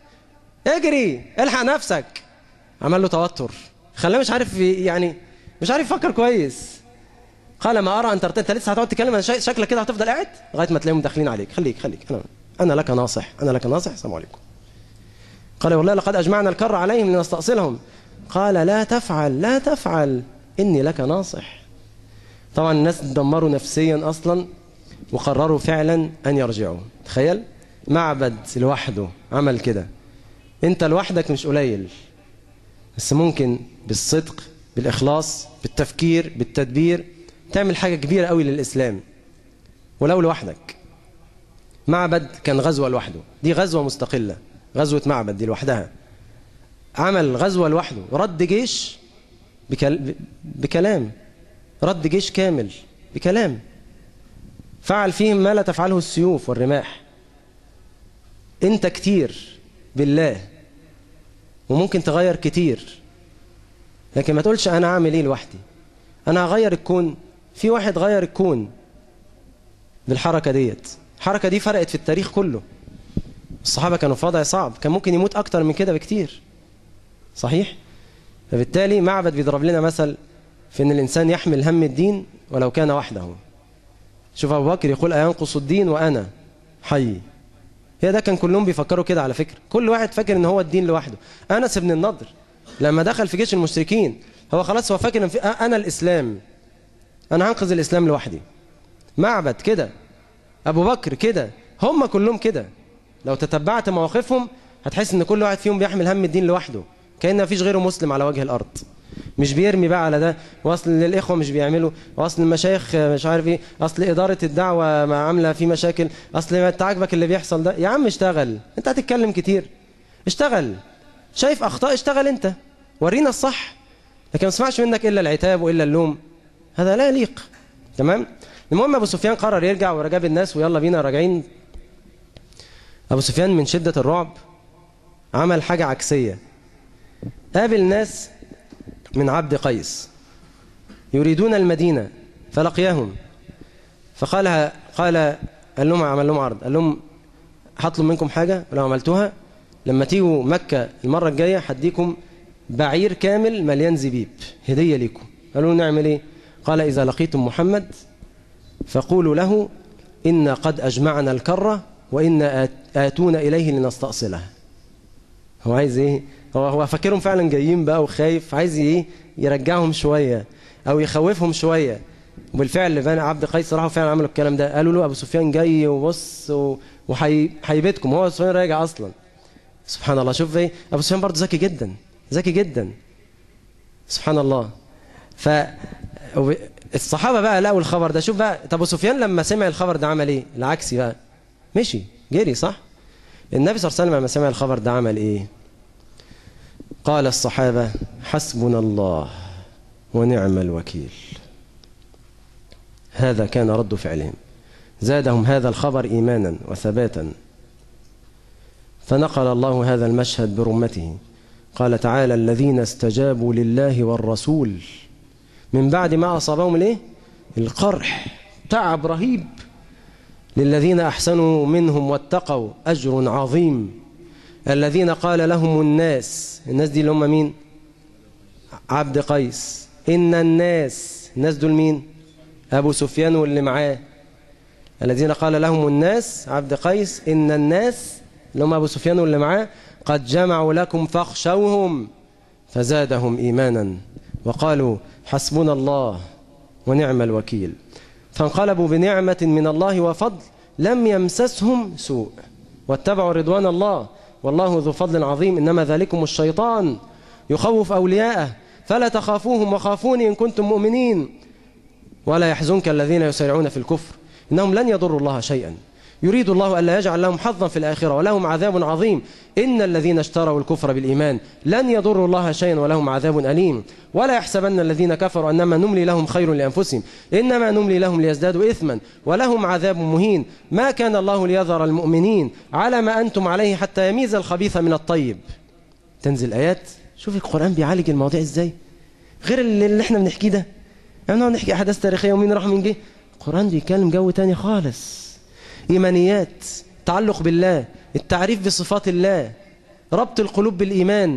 B: اجري الحق نفسك. عمل له توتر، خلاه مش عارف يعني مش عارف يفكر كويس. قال ما ارى ان ترتحل. انت لسه هتقعد تتكلم؟ انا شكلك كده هتفضل قاعد لغايه ما تلاقيهم داخلين عليك. خليك خليك انا انا لك ناصح، انا لك ناصح. السلام عليكم. قال والله لقد اجمعنا الكر عليهم لنستأصلهم. قال لا تفعل لا تفعل اني لك ناصح. طبعا الناس دمروا نفسيا اصلا وقرروا فعلا ان يرجعوا. تخيل معبد لوحده عمل كده. انت لوحدك مش قليل، بس ممكن بالصدق بالاخلاص بالتفكير بالتدبير تعمل حاجة كبيرة قوي للإسلام ولو لوحدك. معبد كان غزوة لوحده، دي غزوة مستقلة. غزوة معبد دي لوحدها. عمل غزوة لوحده، رد جيش بكل... بكلام، رد جيش كامل بكلام. فعل فيهم ما لا تفعله السيوف والرماح. انت كتير بالله وممكن تغير كتير، لكن ما تقولش انا اعمل ايه لوحدي، انا هغير الكون. في واحد غير الكون بالحركة ديت. الحركة دي فرقت في التاريخ كله. الصحابة كانوا في وضع صعب، كان ممكن يموت اكتر من كده بكتير. صحيح؟ فبالتالي معبد بيضرب لنا مثل في ان الانسان يحمل هم الدين ولو كان وحده. شوف ابو بكر يقول اينقص الدين وانا حي. هي ده كان كلهم بيفكروا كده على فكرة. كل واحد فاكر ان هو الدين لوحده. انس بن النضر لما دخل في جيش المشركين هو خلاص هو فاكر ان في انا الاسلام، انا هنقذ الاسلام لوحدي. معبد كده، ابو بكر كده، هم كلهم كده. لو تتبعت مواقفهم هتحس ان كل واحد فيهم بيحمل هم الدين لوحده، كأن مفيش غيره مسلم على وجه الارض. مش بيرمي بقى على ده، واصل للاخوه مش بيعملوا، واصل المشايخ مش عارف ايه، اصل اداره الدعوه ما عامله في مشاكل، اصل ما تعجبك اللي بيحصل ده. يا عم اشتغل، انت هتتكلم كتير، اشتغل. شايف اخطاء، اشتغل انت، ورينا الصح، لكن ما اسمعش منك الا العتاب والا اللوم. هذا لا يليق. تمام. المهم ابو سفيان قرر يرجع ورجاب الناس ويلا بينا راجعين. ابو سفيان من شده الرعب عمل حاجه عكسيه. قابل ناس من عبد قيس يريدون المدينة فلقيهم فقال قال قال لهم عمل لهم عرض، قال لهم هطلب منكم حاجة ولو عملتوها لما تيجوا مكة المرة الجاية هديكم بعير كامل مليان زبيب هدية ليكم. قالوا نعمل ايه؟ قال إذا لقيتم محمد فقولوا له إن قد أجمعنا الكرة وإن آتون إليه لنستأصله. هو عايز ايه؟ هو هو فاكرهم فعلا جايين بقى وخايف، عايز ايه؟ يرجعهم شويه او يخوفهم شويه. وبالفعل بني عبد قيس راحوا فعلا عملوا الكلام ده. قالوا له ابو سفيان جاي وبص وهيبيتكم. هو سفيان راجع اصلا. سبحان الله. شوف ايه؟ ابو سفيان برضه ذكي جدا، ذكي جدا. سبحان الله. ف الصحابه بقى لقوا الخبر ده. شوف بقى ابو سفيان لما سمع الخبر ده عمل ايه؟ العكسي بقى، مشي جري. صح؟ النبي صلى الله عليه وسلم لما سمع الخبر ده عمل ايه؟ قال الصحابة حسبنا الله ونعم الوكيل. هذا كان رد فعلهم. زادهم هذا الخبر إيمانا وثباتا. فنقل الله هذا المشهد برمته. قال تعالى: الذين استجابوا لله والرسول من بعد ما أصابهم الايه؟ القرح، تعب رهيب. للذين أحسنوا منهم واتقوا أجر عظيم. الذين قال لهم الناس، الناس دي اللي هم مين؟ عبد قيس. إن الناس، الناس دول مين؟ أبو سفيان واللي معاه. الذين قال لهم الناس عبد قيس، إن الناس اللي هم أبو سفيان واللي معاه قد جمعوا لكم فاخشوهم فزادهم إيمانا وقالوا حسبنا الله ونعم الوكيل. فانقلبوا بنعمة من الله وفضل لم يمسسهم سوء واتبعوا رضوان الله والله ذو فضل عظيم. إنما ذلكم الشيطان يخوف أولياءه فلا تخافوهم وخافوني إن كنتم مؤمنين. ولا يحزنك الذين يسارعون في الكفر إنهم لن يضروا الله شيئا يريد الله ألا يجعل لهم حظا في الآخرة ولهم عذاب عظيم. إن الذين اشتروا الكفر بالإيمان لن يضروا الله شيئا ولهم عذاب أليم. ولا يحسبن الذين كفروا أنما نملي لهم خير لأنفسهم إنما نملي لهم ليزدادوا إثما ولهم عذاب مهين. ما كان الله ليذر المؤمنين على ما أنتم عليه حتى يميز الخبيث من الطيب. تنزل آيات. شوف القرآن بيعالج المواضيع إزاي غير اللي احنا بنحكيه ده. يعني نحكي أحداث تاريخية ومين راح من جه. القرآن بيتكلم جو تاني خالص. إيمانيات، تعلق بالله، التعريف بصفات الله، ربط القلوب بالإيمان.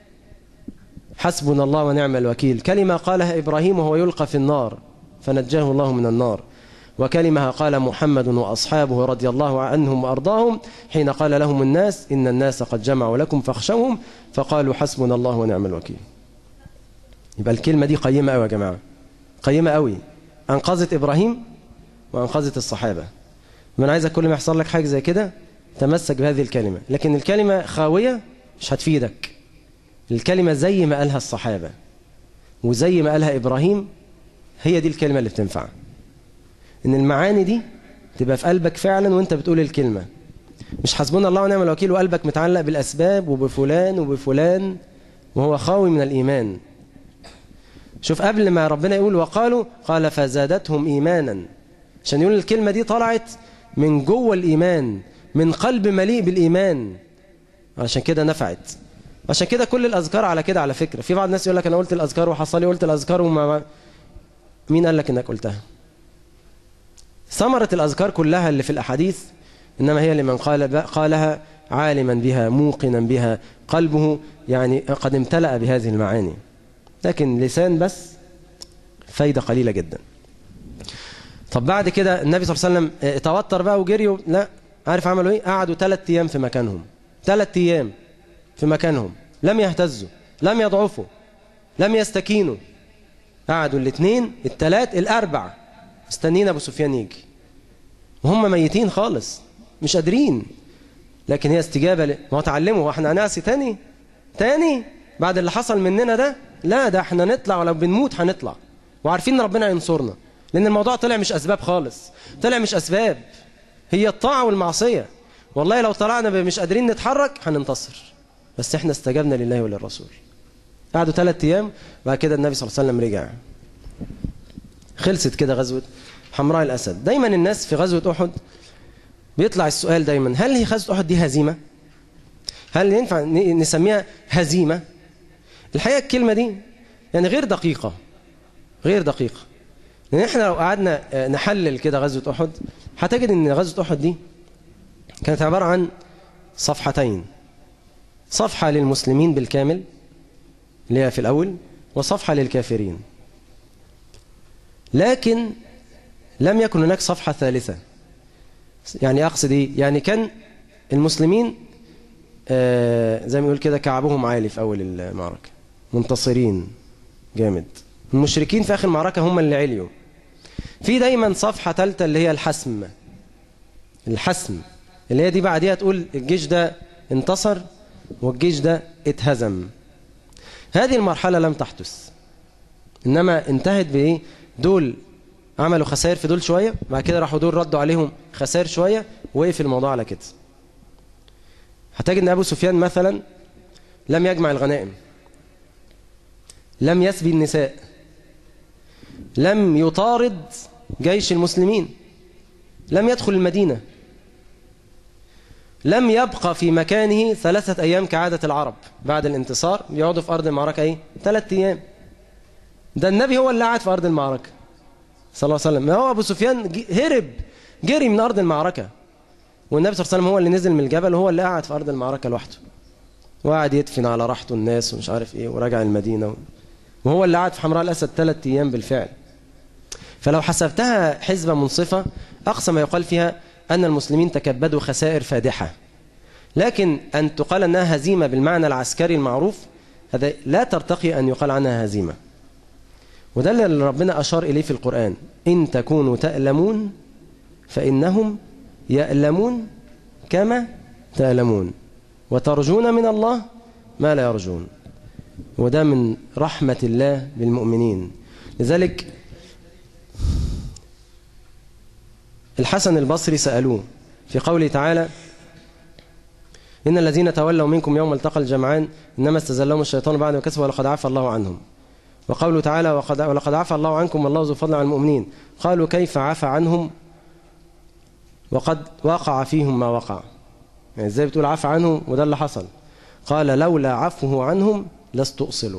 B: حسبنا الله ونعم الوكيل. كلمة قالها إبراهيم وهو يلقى في النار فنجاه الله من النار. وكلمة قال محمد وأصحابه رضي الله عنهم وأرضاهم حين قال لهم الناس إن الناس قد جمعوا لكم فاخشوهم فقالوا حسبنا الله ونعم الوكيل. يبقى الكلمة دي قيمة قوي يا جماعة، قيمة قوي. أنقذت إبراهيم وأنقذت الصحابة. من عايزك كل ما يحصل لك حاجة زي كده تمسك بهذه الكلمة. لكن الكلمة خاوية مش هتفيدك. الكلمة زي ما قالها الصحابة وزي ما قالها إبراهيم هي دي الكلمة اللي بتنفع. إن المعاني دي تبقى في قلبك فعلا وانت بتقول الكلمة، مش حسبنا الله ونعم الوكيل وقلبك متعلق بالأسباب وبفلان وبفلان وهو خاوي من الإيمان. شوف قبل ما ربنا يقول وقالوا قال فزادتهم إيمانا، عشان يقول الكلمة دي طلعت من جوه الإيمان، من قلب مليء بالإيمان، عشان كده نفعت. عشان كده كل الأذكار على كده. على فكرة في بعض الناس يقول لك أنا قلت الأذكار وحصل لي قلت الأذكار وما مين قال لك إنك قلتها؟ ثمرة الأذكار كلها اللي في الأحاديث إنما هي لمن قال قالها عالما بها موقنا بها قلبه يعني قد امتلأ بهذه المعاني. لكن لسان بس فايدة قليلة جدا. طب بعد كده النبي صلى الله عليه وسلم توتر بقى وجريوا؟ لا، عارف عملوا ايه؟ قعدوا ثلاث ايام في مكانهم، ثلاث ايام في مكانهم، لم يهتزوا، لم يضعفوا، لم يستكينوا. قعدوا الاثنين الثلاث الاربع استنينا ابو سفيان يجي وهم ميتين خالص مش قادرين. لكن هي استجابه ل... ما هو تعلموا واحنا ناسي تاني تاني بعد اللي حصل مننا ده. لا، ده احنا نطلع ولو بنموت هنطلع وعارفين ان ربنا ينصرنا. لأن الموضوع طلع مش أسباب خالص، طلع مش أسباب، هي الطاعة والمعصية. والله لو طلعنا مش قادرين نتحرك هننتصر، بس احنا استجبنا لله وللرسول. قعدوا ثلاث أيام بعد كده النبي صلى الله عليه وسلم رجع. خلصت كده غزوة حمراء الأسد. دايما الناس في غزوة أحد بيطلع السؤال دايما، هل هي غزوة أحد دي هزيمة؟ هل ينفع نسميها هزيمة؟ الحقيقة الكلمة دي يعني غير دقيقة، غير دقيقة. لأن احنا لو قعدنا نحلل كده غزوة أحد هتجد ان غزوة أحد دي كانت عبارة عن صفحتين، صفحة للمسلمين بالكامل اللي هي في الأول وصفحة للكافرين. لكن لم يكن هناك صفحة ثالثة. يعني أقصد إيه؟ يعني كان المسلمين آه زي ما يقول كده كعبهم عالي في أول المعركة، منتصرين جامد. المشركين في آخر المعركة هم اللي عليوا. في دايما صفحة ثالثة اللي هي الحسم، الحسم اللي هي دي بعديها تقول الجيش ده انتصر والجيش ده اتهزم. هذه المرحلة لم تحدث، إنما انتهت بإيه؟ دول عملوا خسائر في دول شوية، بعد كده راحوا دول ردوا عليهم خسائر شوية، وقف الموضوع على كده. هتجد ان ابو سفيان مثلا لم يجمع الغنائم، لم يسبي النساء، لم يطارد جيش المسلمين، لم يدخل المدينة، لم يبقى في مكانه ثلاثة أيام كعادة العرب. بعد الانتصار يقعدوا في أرض المعركة إيه؟ ثلاثة أيام. ده النبي هو اللي قاعد في أرض المعركة صلى الله عليه وسلم. هو أبو سفيان هرب جري من أرض المعركة، والنبي صلى الله عليه وسلم هو اللي نزل من الجبل وهو اللي قاعد في أرض المعركة لوحده، وقاعد يدفن على راحته الناس ومش عارف إيه، ورجع المدينة، وهو اللي قاعد في حمراء الأسد ثلاثة أيام بالفعل. فلو حسبتها حسبة منصفة أقصى ما يقال فيها أن المسلمين تكبدوا خسائر فادحة، لكن أن تقال أنها هزيمة بالمعنى العسكري المعروف هذا لا ترتقي أن يقال عنها هزيمة. وده اللي ربنا أشار إليه في القرآن: إن تكونوا تألمون فإنهم يألمون كما تألمون وترجون من الله ما لا يرجون. وده من رحمة الله بالمؤمنين. لذلك الحسن البصري سألوه في قوله تعالى: إن الذين تولوا منكم يوم التقى الجمعان إنما استزلهم الشيطان بعد ما كسبوا ولقد عفى الله عنهم. وقوله تعالى: ولقد عفى الله عنكم والله ذو فضل على المؤمنين. قالوا: كيف عفى عنهم وقد وقع فيهم ما وقع؟ يعني ازاي بتقول عفى عنهم وده اللي حصل؟ قال: لولا عفوه عنهم لاستؤصلوا.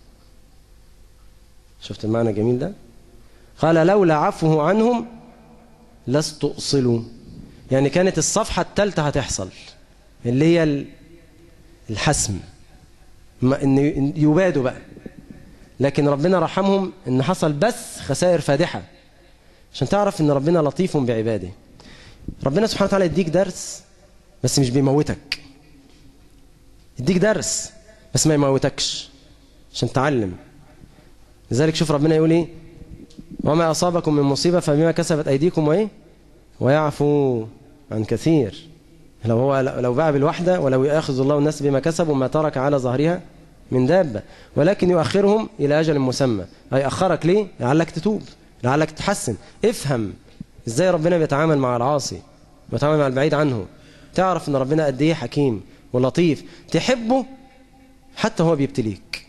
B: شفت المعنى الجميل ده؟ قال: لولا عفوه عنهم لاستؤصلوا، يعني كانت الصفحة الثالثة هتحصل اللي هي الحسم، ان يبادوا بقى، لكن ربنا رحمهم ان حصل بس خسائر فادحة، عشان تعرف ان ربنا لطيف بعباده. ربنا سبحانه وتعالى يديك درس بس مش بيموتك، يديك درس بس ما يموتكش عشان تعلم. لذلك شوف ربنا يقول ايه: وما أصابكم من مصيبة فبما كسبت أيديكم وإيه ويعفو عن كثير. لو هو لو بقى بالوحدة ولو يأخذ الله الناس بما كسبوا ما ترك على ظهرها من دابة، ولكن يؤخرهم إلى أجل مسمى. أي أخرك ليه؟ لعلك تتوب، لعلك تتحسن. افهم إزاي ربنا بيتعامل مع العاصي، بيتعامل مع البعيد عنه، تعرف إن ربنا قد إيه حكيم ولطيف، تحبه حتى هو بيبتليك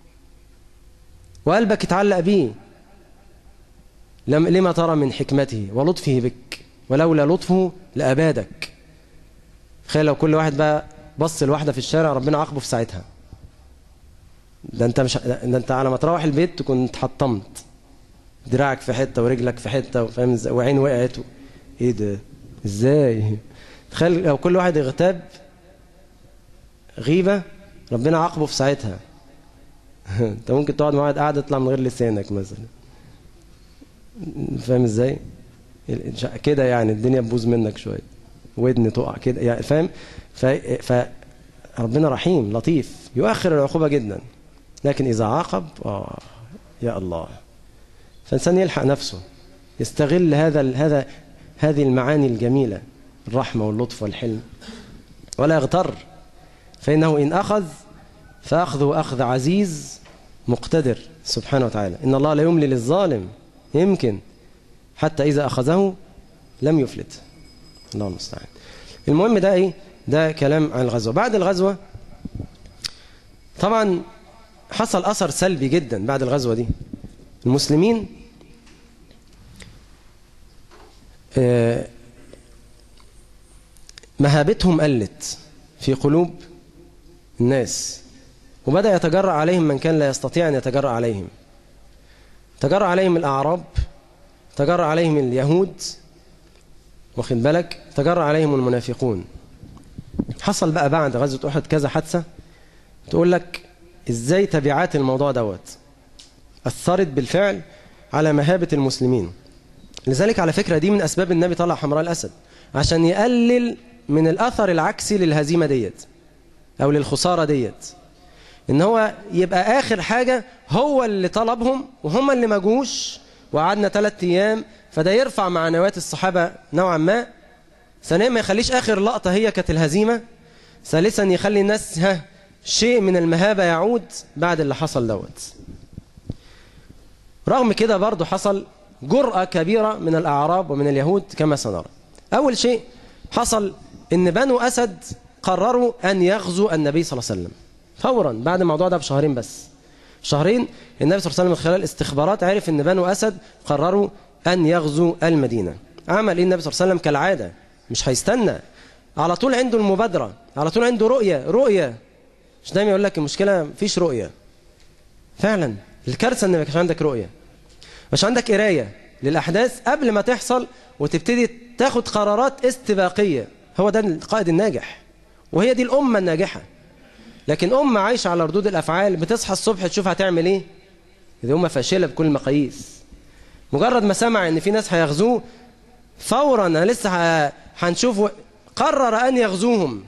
B: وقلبك يتعلق بيه. لما ترى من حكمته ولطفه بك، ولولا لطفه لأبادك. تخيل لو كل واحد بقى بص لواحدة في الشارع ربنا عاقبه في ساعتها، ده انت مش ده انت على ما تروح البيت تكون اتحطمت، دراعك في حتة ورجلك في حتة، فاهم ازاي، وعين وقعت و... ايه ده ازاي؟ تخيل لو كل واحد اغتاب غيبة ربنا عاقبه في ساعتها. انت ممكن تقعد مع واحد قاعد يطلع من غير لسانك مثلا، فاهم ازاي كده، يعني الدنيا تبوظ منك شويه، ودن تقع كده يعني، فاهم. فربنا رحيم لطيف يؤخر العقوبه جدا، لكن اذا عاقب اه يا الله، فالانسان يلحق نفسه، يستغل هذا هذا هذه المعاني الجميله، الرحمه واللطف والحلم، ولا يغتر، فانه ان اخذ فاخذه اخذ عزيز مقتدر سبحانه وتعالى. ان الله لا يملي للظالم يمكن حتى إذا أخذه لم يفلت. الله المستعان. المهم ده إيه؟ ده كلام عن الغزوة. بعد الغزوة طبعا حصل أثر سلبي جدا بعد الغزوة دي. المسلمين مهابتهم قلت في قلوب الناس، وبدأ يتجرأ عليهم من كان لا يستطيع أن يتجرأ عليهم. تجرأ عليهم الأعراب، تجرأ عليهم اليهود، واخد بالك، تجرأ عليهم المنافقون. حصل بقى بعد غزوة أحد كذا حادثة تقول لك إزاي تبعات الموضوع دوت أثرت بالفعل على مهابة المسلمين. لذلك على فكرة دي من أسباب النبي طلع حمراء الأسد، عشان يقلل من الأثر العكسي للهزيمة ديت أو للخسارة ديت، إن هو يبقى آخر حاجة هو اللي طلبهم وهم اللي ما جوش وقعدنا ثلاث أيام، فده يرفع معنويات الصحابة نوعا ما. ثانيا ما يخليش آخر لقطة هي كانت الهزيمة. ثالثا يخلي الناس ها شيء من المهابة يعود بعد اللي حصل دوت. رغم كده برضو حصل جرأة كبيرة من الأعراب ومن اليهود كما سنرى. أول شيء حصل إن بنو أسد قرروا أن يغزوا النبي صلى الله عليه وسلم فورا بعد الموضوع ده بشهرين، بس شهرين النبي صلى الله عليه وسلم من خلال الاستخبارات عرف ان بنو أسد قرروا أن يغزوا المدينة. عمل إيه النبي صلى الله عليه وسلم؟ كالعادة مش هيستنى، على طول عنده المبادرة، على طول عنده رؤية. رؤية مش دايما يقول لك المشكلة مفيش رؤية. فعلا الكارثة إن ما كانش عندك رؤية، مش عندك قراية للأحداث قبل ما تحصل وتبتدي تاخد قرارات استباقية. هو ده القائد الناجح، وهي دي الأمة الناجحة. لكن أمة عايشة على ردود الأفعال، بتصحى الصبح تشوف هتعمل إيه، دي أمة فاشلة بكل المقاييس. مجرد ما سمع إن في ناس هيغزوه فورا، أنا لسه هنشوف، قرر أن يغزوهم.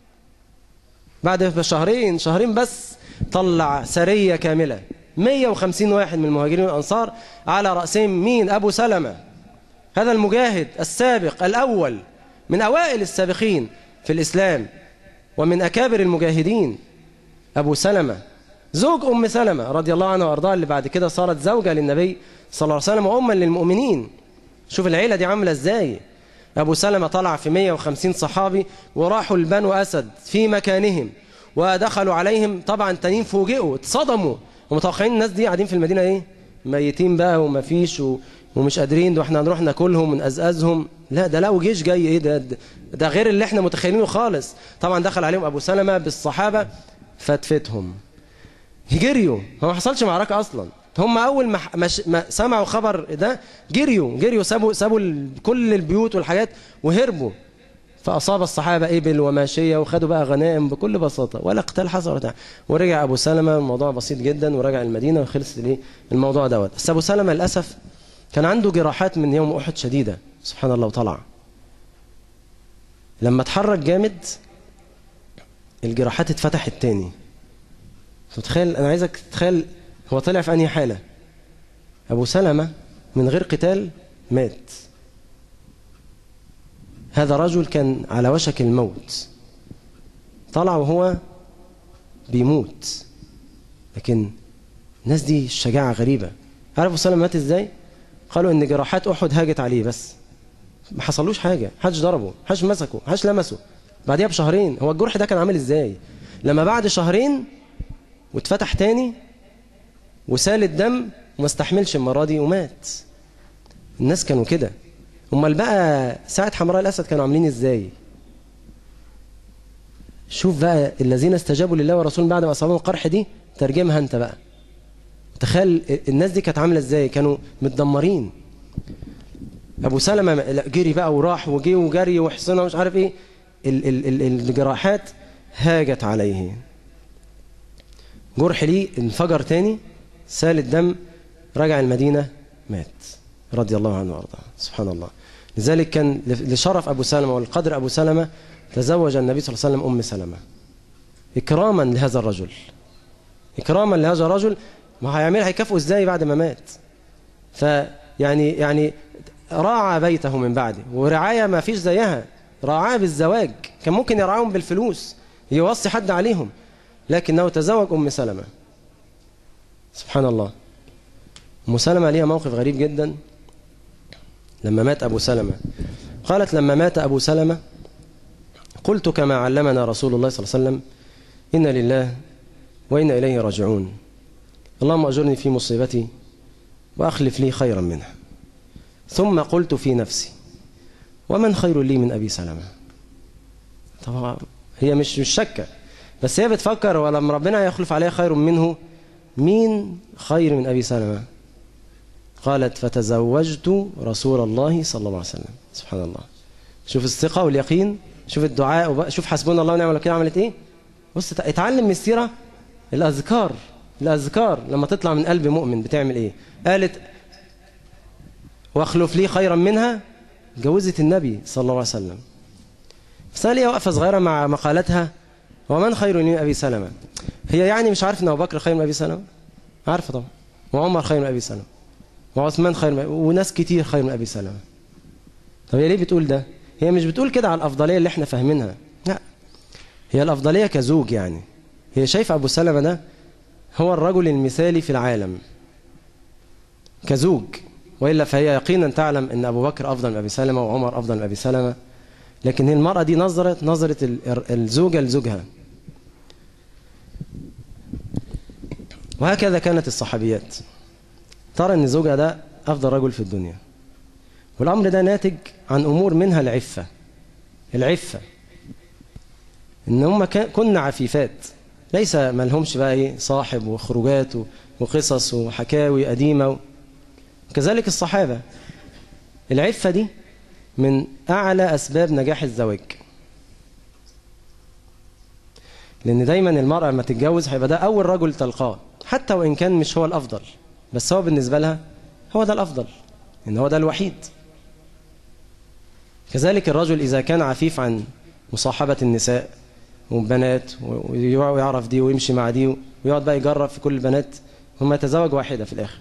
B: بعد شهرين شهرين بس طلع سرية كاملة، مية وخمسين واحد من المهاجرين والأنصار، على رأسهم مين؟ أبو سلمة، هذا المجاهد السابق الأول، من أوائل السابقين في الإسلام ومن أكابر المجاهدين. أبو سلمة زوج أم سلمة رضي الله عنها وأرضاها، اللي بعد كده صارت زوجة للنبي صلى الله عليه وسلم وأما للمؤمنين. شوف العيلة دي عاملة إزاي. أبو سلمة طلع في مية وخمسين صحابي وراحوا لبنو أسد في مكانهم ودخلوا عليهم. طبعا التانيين فوجئوا، اتصدموا، ومتوقعين الناس دي قاعدين في المدينة إيه، ميتين بقى ومفيش و... ومش قادرين، ده احنا هنروح ناكلهم ونقزقزهم. لا، ده لو جيش جاي ايه ده, ده ده غير اللي احنا متخيلينه خالص. طبعا دخل عليهم ابو سلمة بالصحابة فتفتهم، جريوا. هو ما حصلش معركة اصلا، هم اول ما, مش... ما سمعوا خبر ده جريوا جريوا سابوا سابوا ال... كل البيوت والحاجات وهربوا. فاصاب الصحابة ابل وماشية وخدوا بقى غنائم بكل بساطة، ولا قتال حصل ولا. ورجع ابو سلمة، الموضوع بسيط جدا، ورجع المدينة وخلص الايه الموضوع دوت. بس ابو سلمة للاسف كان عنده جراحات من يوم أحد شديدة، سبحان الله. وطلع لما اتحرك جامد الجراحات اتفتحت تاني. تتخيل، أنا عايزك تتخيل هو طلع في أنهي حالة. أبو سلمة من غير قتال مات. هذا رجل كان على وشك الموت، طلع وهو بيموت. لكن الناس دي الشجاعة غريبة. عارف أبو سلمة مات إزاي؟ قالوا إن جراحات أحد هاجت عليه، بس ما حصلوش حاجة، حدش ضربه، حدش مسكه، حدش لمسه. بعدها بشهرين، هو الجرح ده كان عامل إزاي؟ لما بعد شهرين واتفتح تاني وسال الدم وما استحملش المرة دي ومات. الناس كانوا كده. امال بقى ساعة حمراء الأسد كانوا عاملين إزاي؟ شوف بقى الذين استجابوا لله ورسوله بعد ما أصابهم القرح دي، ترجمها أنت بقى. تخيل الناس دي كانت عاملة إزاي، كانوا متدمرين. أبو سلمة جري بقى وراح وجي وجري وحصنه ومش عارف إيه، ال ال ال الجراحات هاجت عليه. جرح ليه انفجر تاني، سال الدم، رجع المدينة، مات رضي الله عنه وارضاه. سبحان الله. لذلك كان لشرف أبو سلمة والقدر أبو سلمة تزوج النبي صلى الله عليه وسلم أم سلمة إكراما لهذا الرجل، إكراما لهذا الرجل. ما هيعمل هيكافئه إزاي بعد ما مات؟ فيعني يعني راعى بيته من بعده، ورعاية ما فيش زيها. راعاه بالزواج، كان ممكن يرعاهم بالفلوس، يوصي حد عليهم، لكنه تزوج أم سلمة. سبحان الله. أم سلمة ليها موقف غريب جدا لما مات أبو سلمة. قالت: لما مات أبو سلمة قلت كما علمنا رسول الله صلى الله عليه وسلم: إنا لله وإنا إليه راجعون، اللهم أجرني في مصيبتي وأخلف لي خيرا منها. ثم قلت في نفسي: ومن خير لي من أبي سلمة؟ طبعا هي مش مش شكة، بس هي بتفكر ولما ربنا يخلف عليها خير منه، مين خير من أبي سلمة؟ قالت: فتزوجت رسول الله صلى الله عليه وسلم. سبحان الله. شوف الثقة واليقين، شوف الدعاء، شوف حسبنا الله ونعم الوكيل عملت ايه. بص اتعلم من السيرة الأذكار. الأذكار لما تطلع من قلب مؤمن بتعمل ايه. قالت: واخلف لي خيرا منها، جوزت النبي صلى الله عليه وسلم. فسالية وقفة صغيرة مع مقالتها: ومن خير من أبي سلمة؟ هي يعني مش عارف ان أبو بكر خير من أبي سلمة؟ عارفة طبعا. وعمر خير من أبي سلمة، وعثمان خير من، وناس كتير خير من أبي سلمة. طب هي ليه بتقول ده؟ هي مش بتقول كده على الأفضلية اللي احنا فاهمينها، لا، هي الأفضلية كزوج. يعني هي شايفة أبو سلمة ده هو الرجل المثالي في العالم كزوج، وإلا فهي يقينا تعلم أن أبو بكر أفضل من أبي سلمة وعمر أفضل من أبي سلمة. لكن هي المرأة دي نظرت نظرة الزوجة لزوجها. وهكذا كانت الصحابيات ترى أن زوجها ده أفضل رجل في الدنيا، والأمر ده ناتج عن أمور منها العفة. العفة إن هم كنا عفيفات، ليس ما لهمش بقى إيه صاحب وخروجات وقصص وحكاوي قديمة. كذلك الصحابة، العفة دي من أعلى أسباب نجاح الزواج، لأن دايما المرأة لما تتجوز هيبقى ده أول رجل تلقاه، حتى وإن كان مش هو الأفضل، بس هو بالنسبة لها هو ده الأفضل، إن هو ده الوحيد. كذلك الرجل إذا كان عفيف عن مصاحبة النساء والبنات ويعرف دي ويمشي مع دي ويقعد بقى يجرب في كل البنات، هم يتزوج واحدة في الآخر.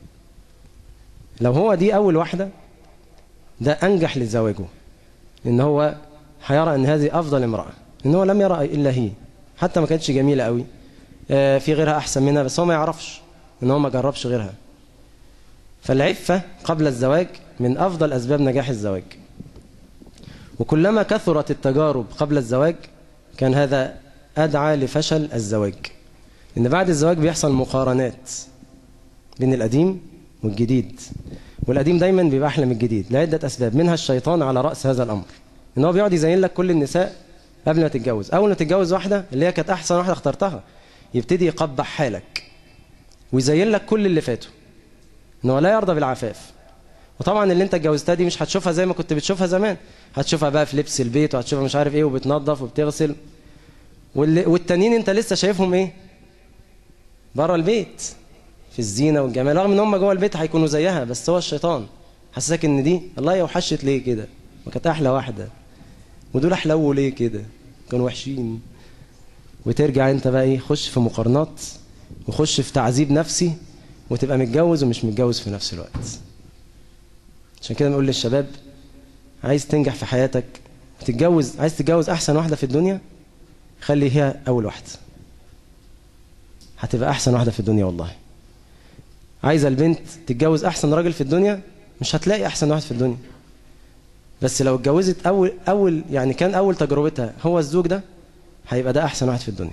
B: لو هو دي أول واحدة ده أنجح لزواجه، إن هو هيرى أن هذه أفضل امرأة، إن هو لم يرى إلا هي، حتى ما كانتش جميلة قوي، في غيرها أحسن منها، بس هو ما يعرفش إن هو ما جربش غيرها. فالعفة قبل الزواج من أفضل أسباب نجاح الزواج. وكلما كثرت التجارب قبل الزواج كان هذا أدعى لفشل الزواج، إن بعد الزواج بيحصل مقارنات بين القديم والجديد، والقديم دايما بيبقى أحلى من الجديد لعدة أسباب، منها الشيطان على رأس هذا الأمر، إن هو بيقعد يزين لك كل النساء قبل ما تتجوز. أول ما تتجوز واحدة اللي هي كانت أحسن واحدة اخترتها، يبتدي يقبح حالك ويزين لك كل اللي فاتوا، إن هو لا يرضى بالعفاف. وطبعا اللي انت اتجوزتها دي مش هتشوفها زي ما كنت بتشوفها زمان، هتشوفها بقى في لبس البيت، وهتشوفها مش عارف ايه، وبتنظف وبتغسل، والتانيين انت لسه شايفهم ايه بره البيت في الزينة والجمال، رغم ان هم جوه البيت هيكونوا زيها، بس هو الشيطان حسسك ان دي الله يا وحشت ليه كده، وكانت احلى واحدة، ودول احلو ليه كده، كانوا وحشين. وترجع انت بقى ايه خش في مقارنات وخش في تعذيب نفسي، وتبقى متجوز ومش متجوز في نفس الوقت. عشان كده بنقول للشباب عايز تنجح في حياتك تتجوز، عايز تتجوز احسن واحدة في الدنيا، خلي هي اول واحدة، هتبقى احسن واحدة في الدنيا والله. عايزة البنت تتجوز احسن راجل في الدنيا، مش هتلاقي احسن واحد في الدنيا، بس لو اتجوزت اول اول يعني كان اول تجربتها هو الزوج ده، هيبقى ده احسن واحد في الدنيا.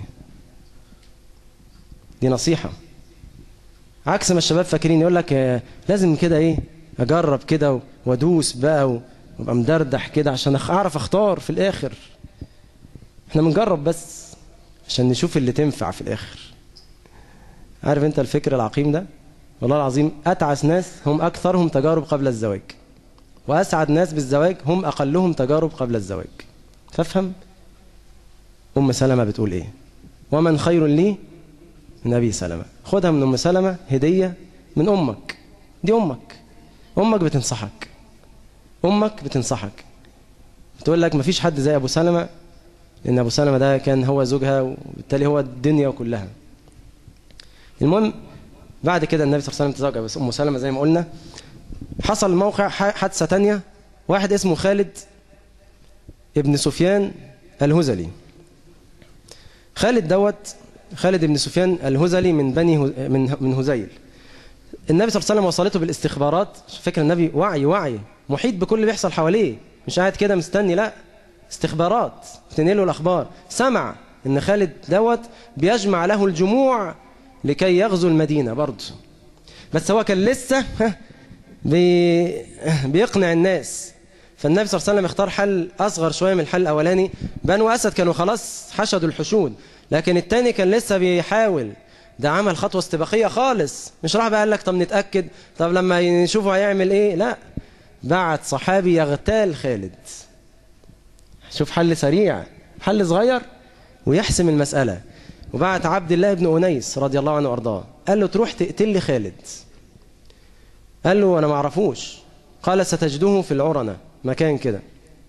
B: دي نصيحة، عكس ما الشباب فاكرين، يقول لك لازم كده ايه اجرب كده وادوس بقى وابقى مدردح كده عشان اعرف اختار في الاخر. احنا بنجرب بس عشان نشوف اللي تنفع في الاخر. عارف انت الفكر العقيم ده؟ والله العظيم اتعس ناس هم اكثرهم تجارب قبل الزواج، واسعد ناس بالزواج هم اقلهم تجارب قبل الزواج. فافهم ام سلمة بتقول ايه، ومن خير لي من ابي سلمة. خدها من ام سلمة هدية من امك، دي امك، امك بتنصحك، امك بتنصحك بتقول لك مفيش حد زي ابو سلمة، لان ابو سلمة ده كان هو زوجها، وبالتالي هو الدنيا كلها. المهم بعد كده النبي صلى الله عليه وسلم تزوج ام سلمة زي ما قلنا. حصل موقع حادثة تانية، واحد اسمه خالد ابن سفيان الهذلي. خالد دوت خالد ابن سفيان الهذلي من بني من من هذيل. النبي صلى الله عليه وسلم وصلته بالاستخبارات، فكر النبي وعي وعي محيط بكل اللي بيحصل حواليه، مش قاعد كده مستني، لا استخبارات تنقله الاخبار. سمع ان خالد دوت بيجمع له الجموع لكي يغزو المدينة برضه، بس هو كان لسه بي... بيقنع الناس. فالنبي صلى الله عليه وسلم اختار حل اصغر شوية من الحل الاولاني. بنو اسد كانوا خلاص حشدوا الحشود، لكن التاني كان لسه بيحاول، ده عمل خطوة استباقية خالص، مش راح بقى قال لك طب نتأكد، طب لما نشوفه هيعمل ايه، لا، بعت صحابي يغتال خالد. شوف حل سريع، حل صغير ويحسم المسألة. وبعت عبد الله بن أنيس رضي الله عنه وارضاه، قال له تروح تقتل لي خالد. قال له انا ما اعرفوش. قال ستجده في العرنة، مكان كده،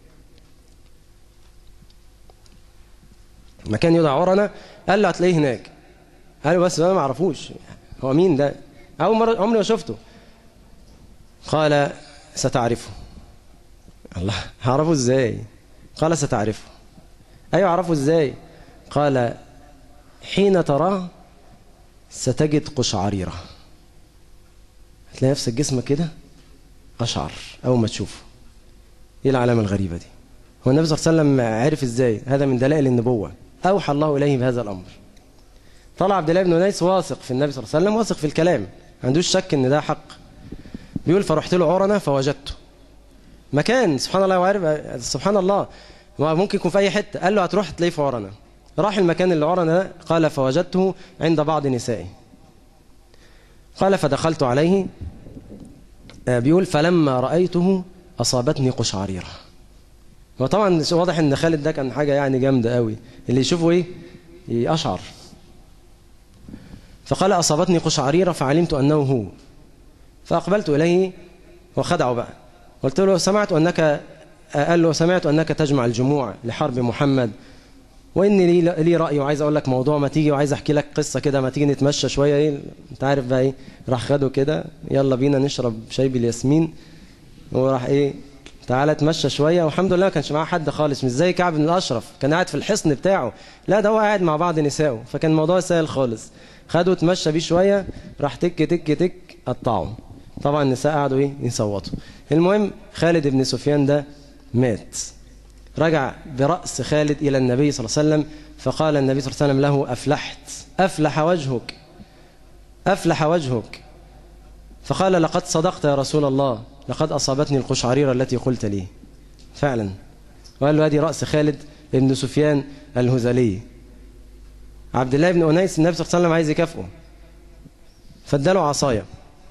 B: مكان يدعى عرنة. قال له هتلاقيه هناك. قال له بس انا ما اعرفوش، هو مين ده؟ اول مره عمري ما شفته. قال ستعرفه. الله، هعرفه ازاي؟ قال ستعرفه. ايوه اعرفه ازاي؟ قال حين تراه ستجد قشعريرة، هتلاقي نفسك جسمك كده أشعر أول ما تشوفه. إيه العلامة الغريبة دي؟ هو النبي صلى الله عليه وسلم عرف إزاي؟ هذا من دلائل النبوة، أوحى الله إليه بهذا الأمر. طلع عبد الله بن أنيس واثق في النبي صلى الله عليه وسلم، واثق في الكلام، ما عندوش شك إن ده حق. بيقول فرحت له عرنة فوجدته، مكان سبحان الله، وعارف سبحان الله ممكن يكون في أي حتة. قال له هتروح تلاقيه في عرنة. راح المكان اللي عرنة ده، قال فوجدته عند بعض نسائه. قال فدخلت عليه، بيقول فلما رأيته أصابتني قشعريرة. وطبعا واضح ان خالد ده كان حاجة يعني جامدة قوي، اللي يشوفه ايه يقشعر. فقال أصابتني قشعريرة فعلمت أنه هو، فأقبلت إليه وخدعه بقى. قلت له سمعت أنك، قال له سمعت أنك تجمع الجموع لحرب محمد، وإني لي, لي رأي وعايز أقول لك موضوع، ما تيجي وعايز أحكي لك قصة كده، ما تيجي نتمشى شوية إيه أنت عارف بقى إيه. راح خده كده، يلا بينا نشرب شاي بالياسمين، وراح إيه تعالى اتمشى شوية. والحمد لله ما كانش معاه حد خالص، مش زي كعب بن الأشرف كان قاعد في الحصن بتاعه، لا ده هو قاعد مع بعض نسائه، فكان الموضوع سهل خالص. خده اتمشى بيه شوية، راح تك تك تك قطعه. طبعا النساء قعدوا ايه يصوتوا. المهم خالد بن سفيان ده مات. رجع برأس خالد إلى النبي صلى الله عليه وسلم، فقال النبي صلى الله عليه وسلم له أفلحت، أفلح وجهك، أفلح وجهك. فقال لقد صدقت يا رسول الله، لقد أصابتني القشعريرة التي قلت لي فعلا. وقال له هذه رأس خالد بن سفيان الهذلي. عبد الله بن أنيس النبي صلى الله عليه وسلم عايز يكافئه، فاداله عصاية.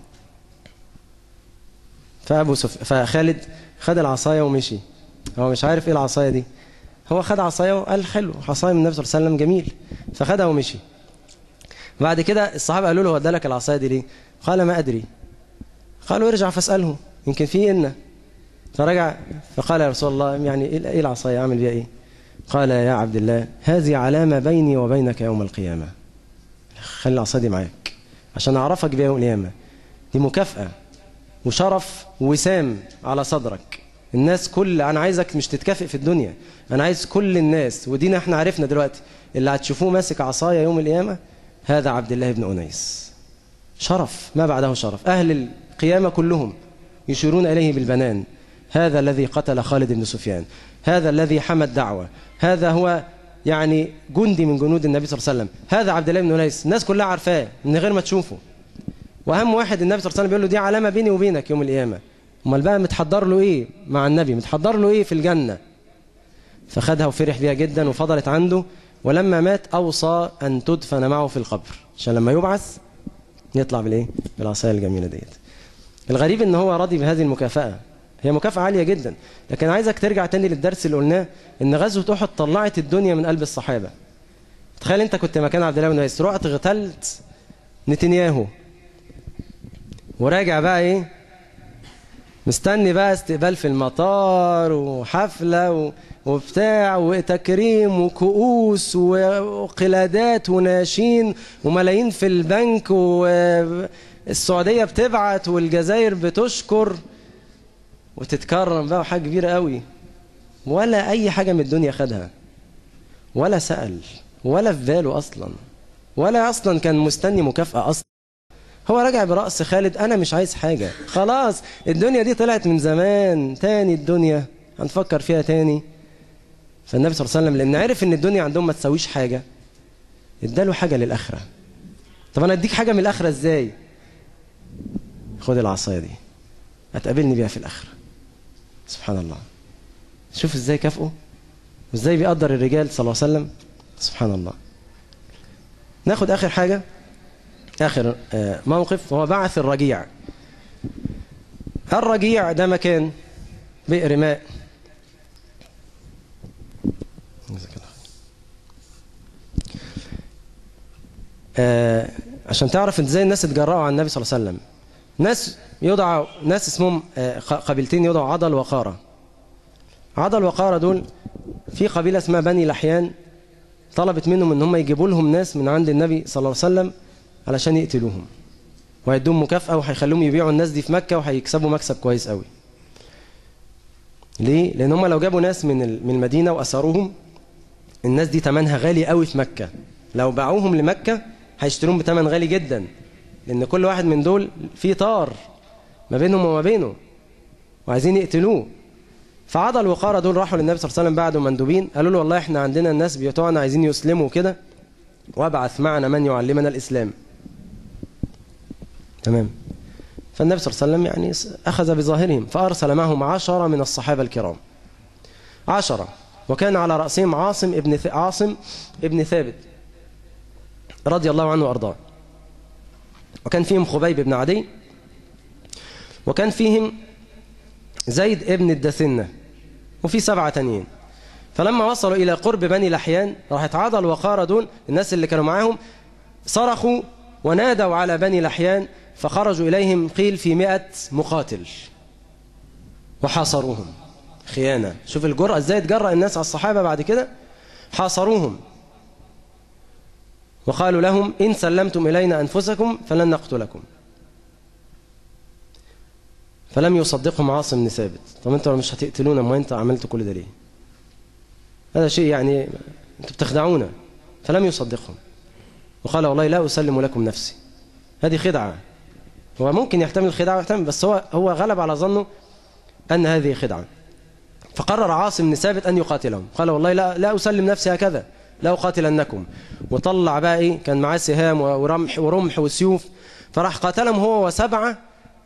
B: فأبو سف... فخالد خد العصاية ومشي. هو مش عارف ايه العصاية دي، هو خد عصاية وقال حلو، عصاية من النبي صلى الله عليه وسلم جميل، فخدها ومشي. بعد كده الصحابة قالوا له هو ادالك العصاية دي ليه؟ قال ما أدري. قالوا ارجع فاسأله يمكن فيه إن. فرجع فقال يا رسول الله يعني ايه العصاية اعمل بيها ايه؟ قال يا عبد الله هذه علامة بيني وبينك يوم القيامة، خلي العصاية دي معاك عشان أعرفك بيها يوم القيامة. دي مكافأة وشرف وسام على صدرك. الناس كل أنا عايزك مش تتكافئ في الدنيا، أنا عايز كل الناس، ودينا احنا عرفنا دلوقتي اللي هتشوفوه ماسك عصاية يوم القيامة هذا عبد الله بن أنيس. شرف ما بعده شرف. أهل القيامة كلهم يشيرون إليه بالبنان. هذا الذي قتل خالد بن سفيان، هذا الذي حمى الدعوة، هذا هو يعني جندي من جنود النبي صلى الله عليه وسلم، هذا عبد الله بن أنيس. الناس كلها عارفاه من غير ما تشوفه. وأهم واحد النبي صلى الله عليه وسلم بيقول له دي علامة بيني وبينك يوم القيامة. امال بقى متحضر له ايه مع النبي، متحضر له ايه في الجنة. فخدها وفرح بيها جدا وفضلت عنده. ولما مات أوصى أن تدفن معه في القبر عشان لما يبعث يطلع بالايه بالعصاية الجميلة ديت. الغريب ان هو راضي بهذه المكافأة، هي مكافأة عالية جدا. لكن عايزك ترجع تاني للدرس اللي قلناه، ان غزوة أحد طلعت الدنيا من قلب الصحابة. تخيل انت كنت مكان عبد الله بن أنيس، رحت اغتلت نتنياهو وراجع بقى ايه مستني بقى استقبال في المطار وحفلة وبتاع وتكريم وكؤوس وقلادات وناشين وملايين في البنك، والسعودية بتبعت والجزائر بتشكر وتتكرم بقى، حاجة كبيرة قوي. ولا أي حاجة من الدنيا خدها، ولا سأل، ولا في باله أصلا، ولا أصلا كان مستني مكافأة أصلا. هو رجع برأس خالد أنا مش عايز حاجة، خلاص الدنيا دي طلعت من زمان، تاني الدنيا هنفكر فيها تاني. فالنبي صلى الله عليه وسلم لأن عرف إن الدنيا عندهم ما تسويش حاجة اداله حاجة للآخرة. طب أنا أديك حاجة من الآخرة إزاي؟ خد العصاية دي هتقابلني بيها في الآخرة. سبحان الله، شوف إزاي كافئه وإزاي بيقدر الرجال صلى الله عليه وسلم. سبحان الله. ناخد آخر حاجة، آخر موقف، هو بعث الرجيع. الرجيع ده مكان بئر ماء. آه عشان تعرف ازاي الناس اتجرأوا على النبي صلى الله عليه وسلم. ناس يدعى ناس اسمهم آه قبيلتين يدعوا عضل وقارة. عضل وقارة دول في قبيلة اسمها بني لحيان طلبت منهم ان هم يجيبوا لهم ناس من عند النبي صلى الله عليه وسلم علشان يقتلوهم وهيدوهم مكافأة وهيخلوهم يبيعوا الناس دي في مكة وهيكسبوا مكسب كويس قوي. ليه؟ لأن هم لو جابوا ناس من من المدينة وأسروهم، الناس دي تمنها غالي قوي في مكة، لو باعوهم لمكة هيشتروهم بتمن غالي جدا، لأن كل واحد من دول فيه طار ما بينهم وما بينه وعايزين يقتلوه. فعضل وقارة دول راحوا للنبي صلى الله عليه وسلم بعد مندوبين قالوا له والله احنا عندنا الناس بتوعنا عايزين يسلموا كده، وابعث معنا من يعلمنا الإسلام. تمام. فالنبي صلى الله عليه وسلم يعني أخذ بظاهرهم فأرسل معهم عشرة من الصحابة الكرام، عشرة، وكان على رأسهم عاصم ابن عاصم ابن ثابت رضي الله عنه وأرضاه، وكان فيهم خبيب بن عدي، وكان فيهم زيد ابن الدثنة، وفي سبعة تانيين. فلما وصلوا إلى قرب بني لحيان راحت عضل وقارة دول الناس اللي كانوا معاهم صرخوا ونادوا على بني لحيان، فخرجوا إليهم قيل في مئة مقاتل وحاصروهم. خيانة. شوف الجرأة ازاي تجرأ الناس على الصحابة بعد كده. حاصروهم وقالوا لهم إن سلمتم إلينا أنفسكم فلن نقتلكم. فلم يصدقهم عاصم بن ثابت. طب انتوا مش هتقتلونا، ما انت عملت كل ده ليه؟ هذا شيء يعني انتوا بتخدعونا. فلم يصدقهم وقال والله لا أسلم لكم نفسي. هذه خدعة. هو ممكن يحتمل الخدعة ويحتمل، بس هو هو غلب على ظنه أن هذه خدعة. فقرر عاصم بن ثابت أن يقاتلهم، قال والله لا لا أسلم نفسي هكذا، لا أقاتلنكم. وطلع بقى إيه، كان معاه سهام ورمح ورمح وسيوف، فراح قاتلهم هو وسبعة،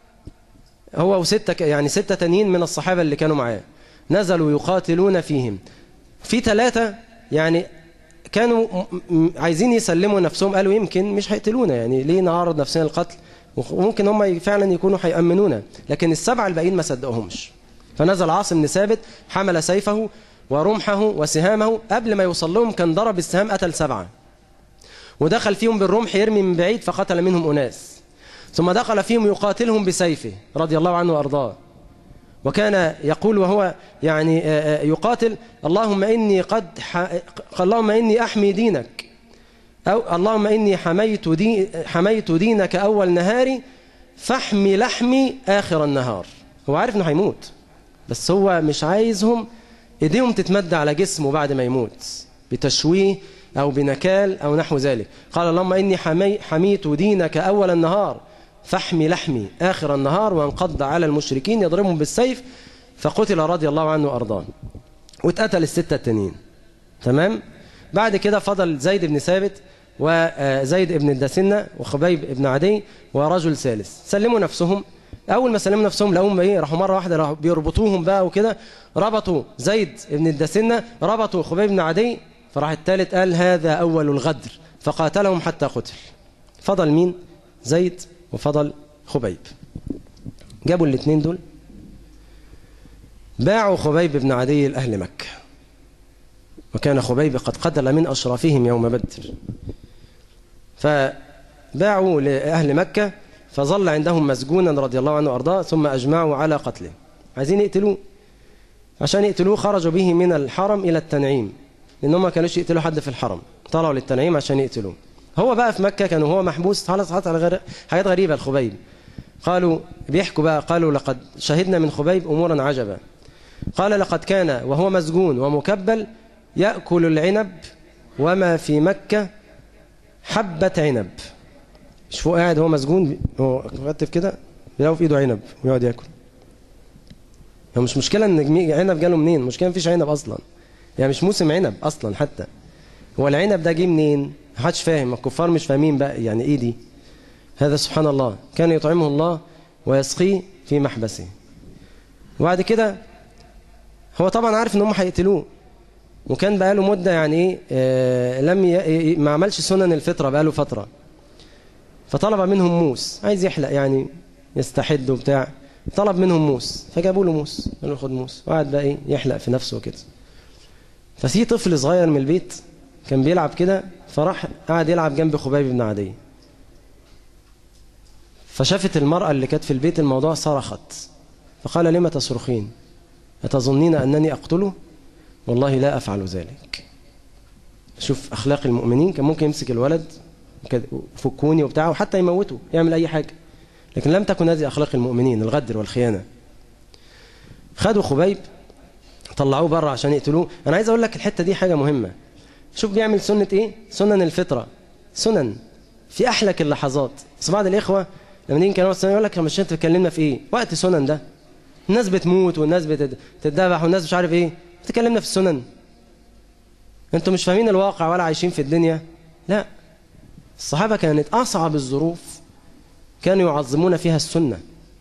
B: هو وستة يعني ستة تانيين من الصحابة اللي كانوا معاه، نزلوا يقاتلون فيهم. في ثلاثة يعني كانوا عايزين يسلموا نفسهم، قالوا يمكن مش هيقتلونا، يعني ليه نعرض نفسنا للقتل، وممكن هم فعلا يكونوا هيأمنونا. لكن السبعة الباقيين ما صدقهمش. فنزل عاصم بن ثابت حمل سيفه ورمحه وسهامه، قبل ما يوصل لهم كان ضرب السهام قتل سبعة، ودخل فيهم بالرمح يرمي من بعيد فقتل منهم أناس، ثم دخل فيهم يقاتلهم بسيفه رضي الله عنه وأرضاه. وكان يقول وهو يعني يقاتل اللهم إني قد ح... اللهم إني أحمي دينك، أو اللهم إني حميت, دي... حميت دينك أول نهاري فاحمي لحمي آخر النهار. هو عارف إنه هيموت، بس هو مش عايزهم إيديهم تتمد على جسمه بعد ما يموت بتشويه أو بنكال أو نحو ذلك. قال اللهم إني حمي... حميت دينك أول النهار فاحمي لحمي آخر النهار، وانقض على المشركين يضربهم بالسيف، فقتل رضي الله عنه وأرضاه. واتقتل الستة التانيين. تمام. بعد كده فضل زيد بن ثابت وزيد بن الدثنة وخبيب بن عدي ورجل ثالث. سلموا نفسهم. أول ما سلموا نفسهم لهم إيه، راحوا مرة واحدة راحوا بيربطوهم بقى وكده، ربطوا زيد بن الدثنة، ربطوا خبيب بن عدي، فراح الثالث قال هذا أول الغدر، فقاتلهم حتى قتل. فضل مين؟ زيد وفضل خبيب. جابوا الاثنين دول، باعوا خبيب بن عدي لأهل مكة، وكان خبيب قد قتل من أشرافهم يوم بدر، فباعوا لأهل مكة، فظل عندهم مسجونا رضي الله عنه وأرضاه، ثم أجمعوا على قتله، عايزين يقتلوه. عشان يقتلوه خرجوا به من الحرم إلى التنعيم، لأنهم ما كانوش يقتلوا حد في الحرم، طلعوا للتنعيم عشان يقتلوه. هو بقى في مكة كانوا هو محبوس، حصلت على حاجات غريبة الخبيب. قالوا بيحكوا بقى، قالوا لقد شهدنا من خبيب أمورا عجبا. قال لقد كان وهو مسجون ومكبل يأكل العنب وما في مكة حبة عنب. شوفوا قاعد هو مسجون، هو كتف كده بيلاقوا في ايده عنب ويقعد ياكل. هو مش مشكلة ان عنب جاله منين، مشكلة مفيش عنب اصلا، يعني مش موسم عنب اصلا حتى. هو العنب ده جه منين؟ محدش فاهم، الكفار مش فاهمين بقى يعني ايه دي. هذا سبحان الله كان يطعمه الله ويسقيه في محبسه. وبعد كده هو طبعا عارف ان هم هيقتلوه، وكان بقى له مده يعني ايه آه لم ي... ما عملش سنن الفطره بقى له فتره، فطلب منهم موس، عايز يحلق يعني يستحد وبتاع، طلب منهم موس، فجابوا له موس، قالوا خد موس، وقعد بقى ايه يحلق في نفسه وكده. ففي طفل صغير من البيت كان بيلعب كده، فراح قعد يلعب جنب خبيب بن عدي، فشافت المرأة اللي كانت في البيت الموضوع، صرخت فقال لما تصرخين؟ أتظنين أنني أقتله؟ والله لا أفعل ذلك. شوف أخلاق المؤمنين، كان ممكن يمسك الولد وفكوني وبتاعه وحتى يموته، يعمل أي حاجة، لكن لم تكن هذه أخلاق المؤمنين، الغدر والخيانة. خدوا خبيب طلعوه بره عشان يقتلوه. أنا عايز أقول لك الحتة دي حاجة مهمة. شوف بيعمل سنة إيه؟ سنن الفطرة، سنن في أحلك اللحظات. بس بعض الإخوة لما نيجي نكلموا السنن يقول لك مش أنت بتكلمنا في إيه؟ وقت سنن ده الناس بتموت والناس بتتذبح والناس مش عارف إيه، بتكلمنا في السنن. أنتوا مش فاهمين الواقع ولا عايشين في الدنيا. لا، الصحابة كانت أصعب الظروف كانوا يعظمون فيها السنة،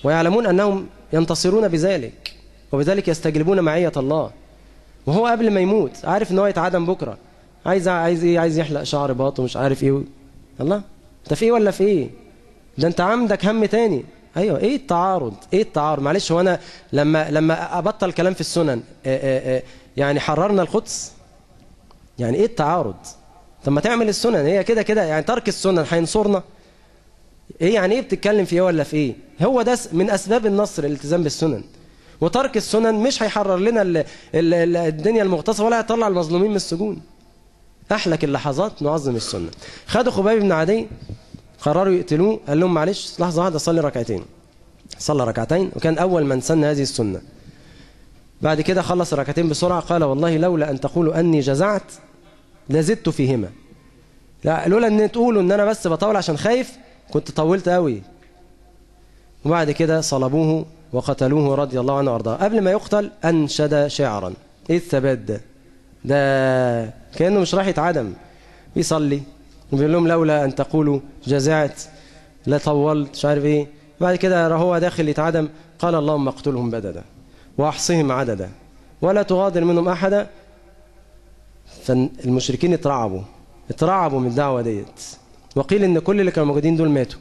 B: ويعلمون أنهم ينتصرون بذلك، وبذلك يستجلبون معية الله. وهو قبل ما يموت عارف ان هو يتعدم بكرة، عايز عايز ايه؟ عايز يحلق شعر باطه ومش عارف ايه. الله، انت في ايه ولا في ايه؟ ده انت عندك هم تاني. ايوه، ايه التعارض؟ ايه التعارض؟ معلش، هو انا لما لما ابطل كلام في السنن آآ آآ يعني حررنا القدس؟ يعني ايه التعارض؟ طب ما تعمل السنن، هي كده كده يعني ترك السنن هينصرنا؟ ايه يعني ايه بتتكلم في ايه ولا في ايه؟ هو ده من اسباب النصر الالتزام بالسنن، وترك السنن مش هيحرر لنا ال ال ال الدنيا المغتصبه ولا هيطلع المظلومين من السجون. احلك اللحظات نعظم السنه. خدوا خبيب بن عدي قرروا يقتلوه، قال لهم معلش لحظه واحده صلي ركعتين. صلى ركعتين وكان اول من سن هذه السنه. بعد كده خلص الركعتين بسرعه، قال والله لولا ان تقولوا اني جزعت لزدت فيهما. لا، لولا ان تقولوا ان انا بس بطول عشان خايف كنت طولت قوي. وبعد كده صلبوه وقتلوه رضي الله عنه وارضاه. قبل ما يقتل انشد شعرا. ايه الثبات ده؟ ده كانه مش راح يتعدم، بيصلي وبيقول لهم لولا ان تقولوا جزعت لا طولت مش عارف ايه. بعد كده هو داخل يتعدم قال اللهم اقتلهم بددا واحصهم عددا ولا تغادر منهم احدا. فالمشركين اترعبوا اترعبوا من الدعوه ديت، وقيل ان كل اللي كانوا موجودين دول ماتوا.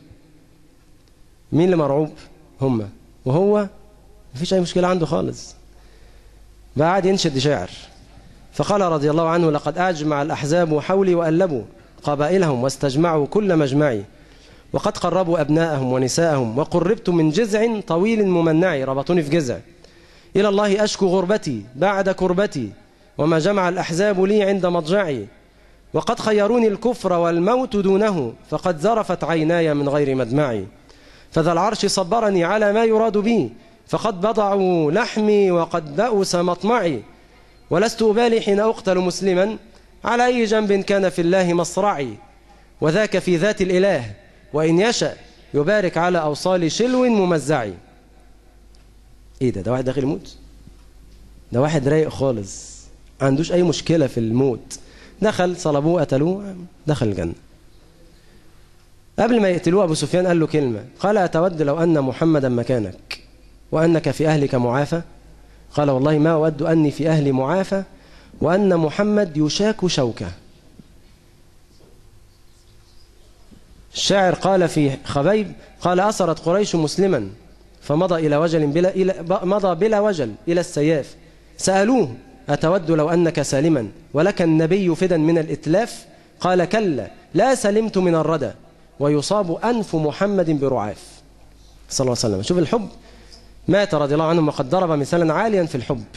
B: مين اللي مرعوب؟ هم، وهو مفيش اي مشكله عنده خالص. بعد ينشد شعر فقال رضي الله عنه لقد اجمع الاحزاب حولي وألبوا قبائلهم واستجمعوا كل مجمعي وقد قربوا ابناءهم ونساءهم وقربت من جذع طويل ممنع. ربطوني في جذع. الى الله اشكو غربتي بعد كربتي وما جمع الاحزاب لي عند مضجعي وقد خيروني الكفر والموت دونه فقد ذرفت عيناي من غير مدمعي. فذا العرش صبرني على ما يراد بي فقد بضعوا لحمي وقد بأس مطمعي ولست أبالي حين أقتل مسلما على أي جنب كان في الله مصرعي وذاك في ذات الإله وإن يشأ يبارك على أوصال شلو ممزعي. إيه ده؟ ده واحد داخل يموت؟ ده واحد رايق خالص ما عندوش أي مشكلة في الموت. دخل صلبوه قتلوه دخل الجنة. قبل ما يقتلوه أبو سفيان قال له كلمة، قال أتود لو أن محمدا مكانك وأنك في أهلك معافى؟ قال والله ما أود أني في أهلي معافى وأن محمد يشاك شوكة. الشاعر قال في خبيب قال أسرت قريش مسلما فمضى إلى وجل بلا إلى مضى بلا وجل إلى السياف. سألوه أتود لو أنك سالما ولك النبي فدا من الإتلاف؟ قال كلا لا سلمت من الردى ويصاب أنف محمد برعاف صلى الله عليه وسلم. شوف الحب، مات رضي الله عنه وقد ضرب مثالا عاليا في الحب.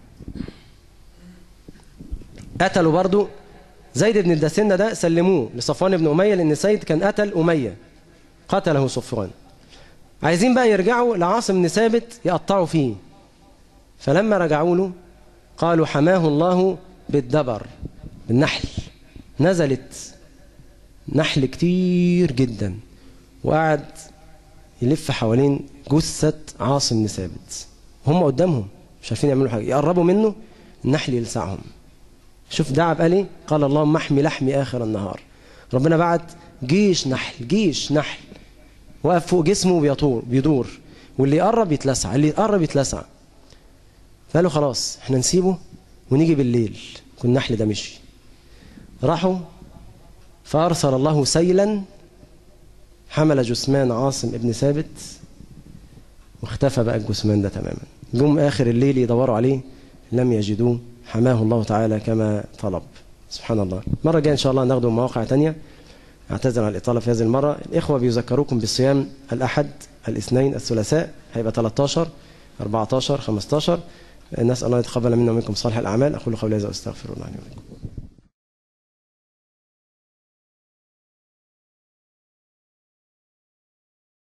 B: قتلوا برضو زيد بن الدسنة، ده سلموه لصفوان بن أمية لأن سيد كان قتل أمية قتله صفوان. عايزين بقى يرجعوا لعاصم بن ثابت يقطعوا فيه، فلما رجعوا له قالوا حماه الله بالدبر بالنحل. نزلت نحل كتير جدا وقعد يلف حوالين جثة عاصم بن ثابت، هم قدامهم مش عارفين يعملوا حاجة، يقربوا منه النحل يلسعهم. شوف دعا بقى ليه؟ قال اللهم احمي لحمي آخر النهار. ربنا بعت جيش نحل جيش نحل وقف فوق جسمه بيطور بيدور، واللي يقرب يتلسع اللي يقرب يتلسع. فقالوا خلاص احنا نسيبه ونيجي بالليل. كل النحل ده مشي. راحوا فأرسل الله سيلا حمل جثمان عاصم ابن ثابت واختفى بقى الجثمان ده تماما. جم آخر الليل يدوروا عليه لم يجدوه، حماه الله تعالى كما طلب. سبحان الله. مرة جاية إن شاء الله ناخده مواقع تانية. اعتذر عن الإطالة في هذه المرة. الإخوة بيذكروكم بالصيام الأحد الاثنين الثلاثاء هيبقى ثلاثة عشر أربعة عشر خمسة عشر. نسأل الله يتقبل منا ومنكم صالح الأعمال. أقول قولي هذا وأستغفر الله لي ولكم.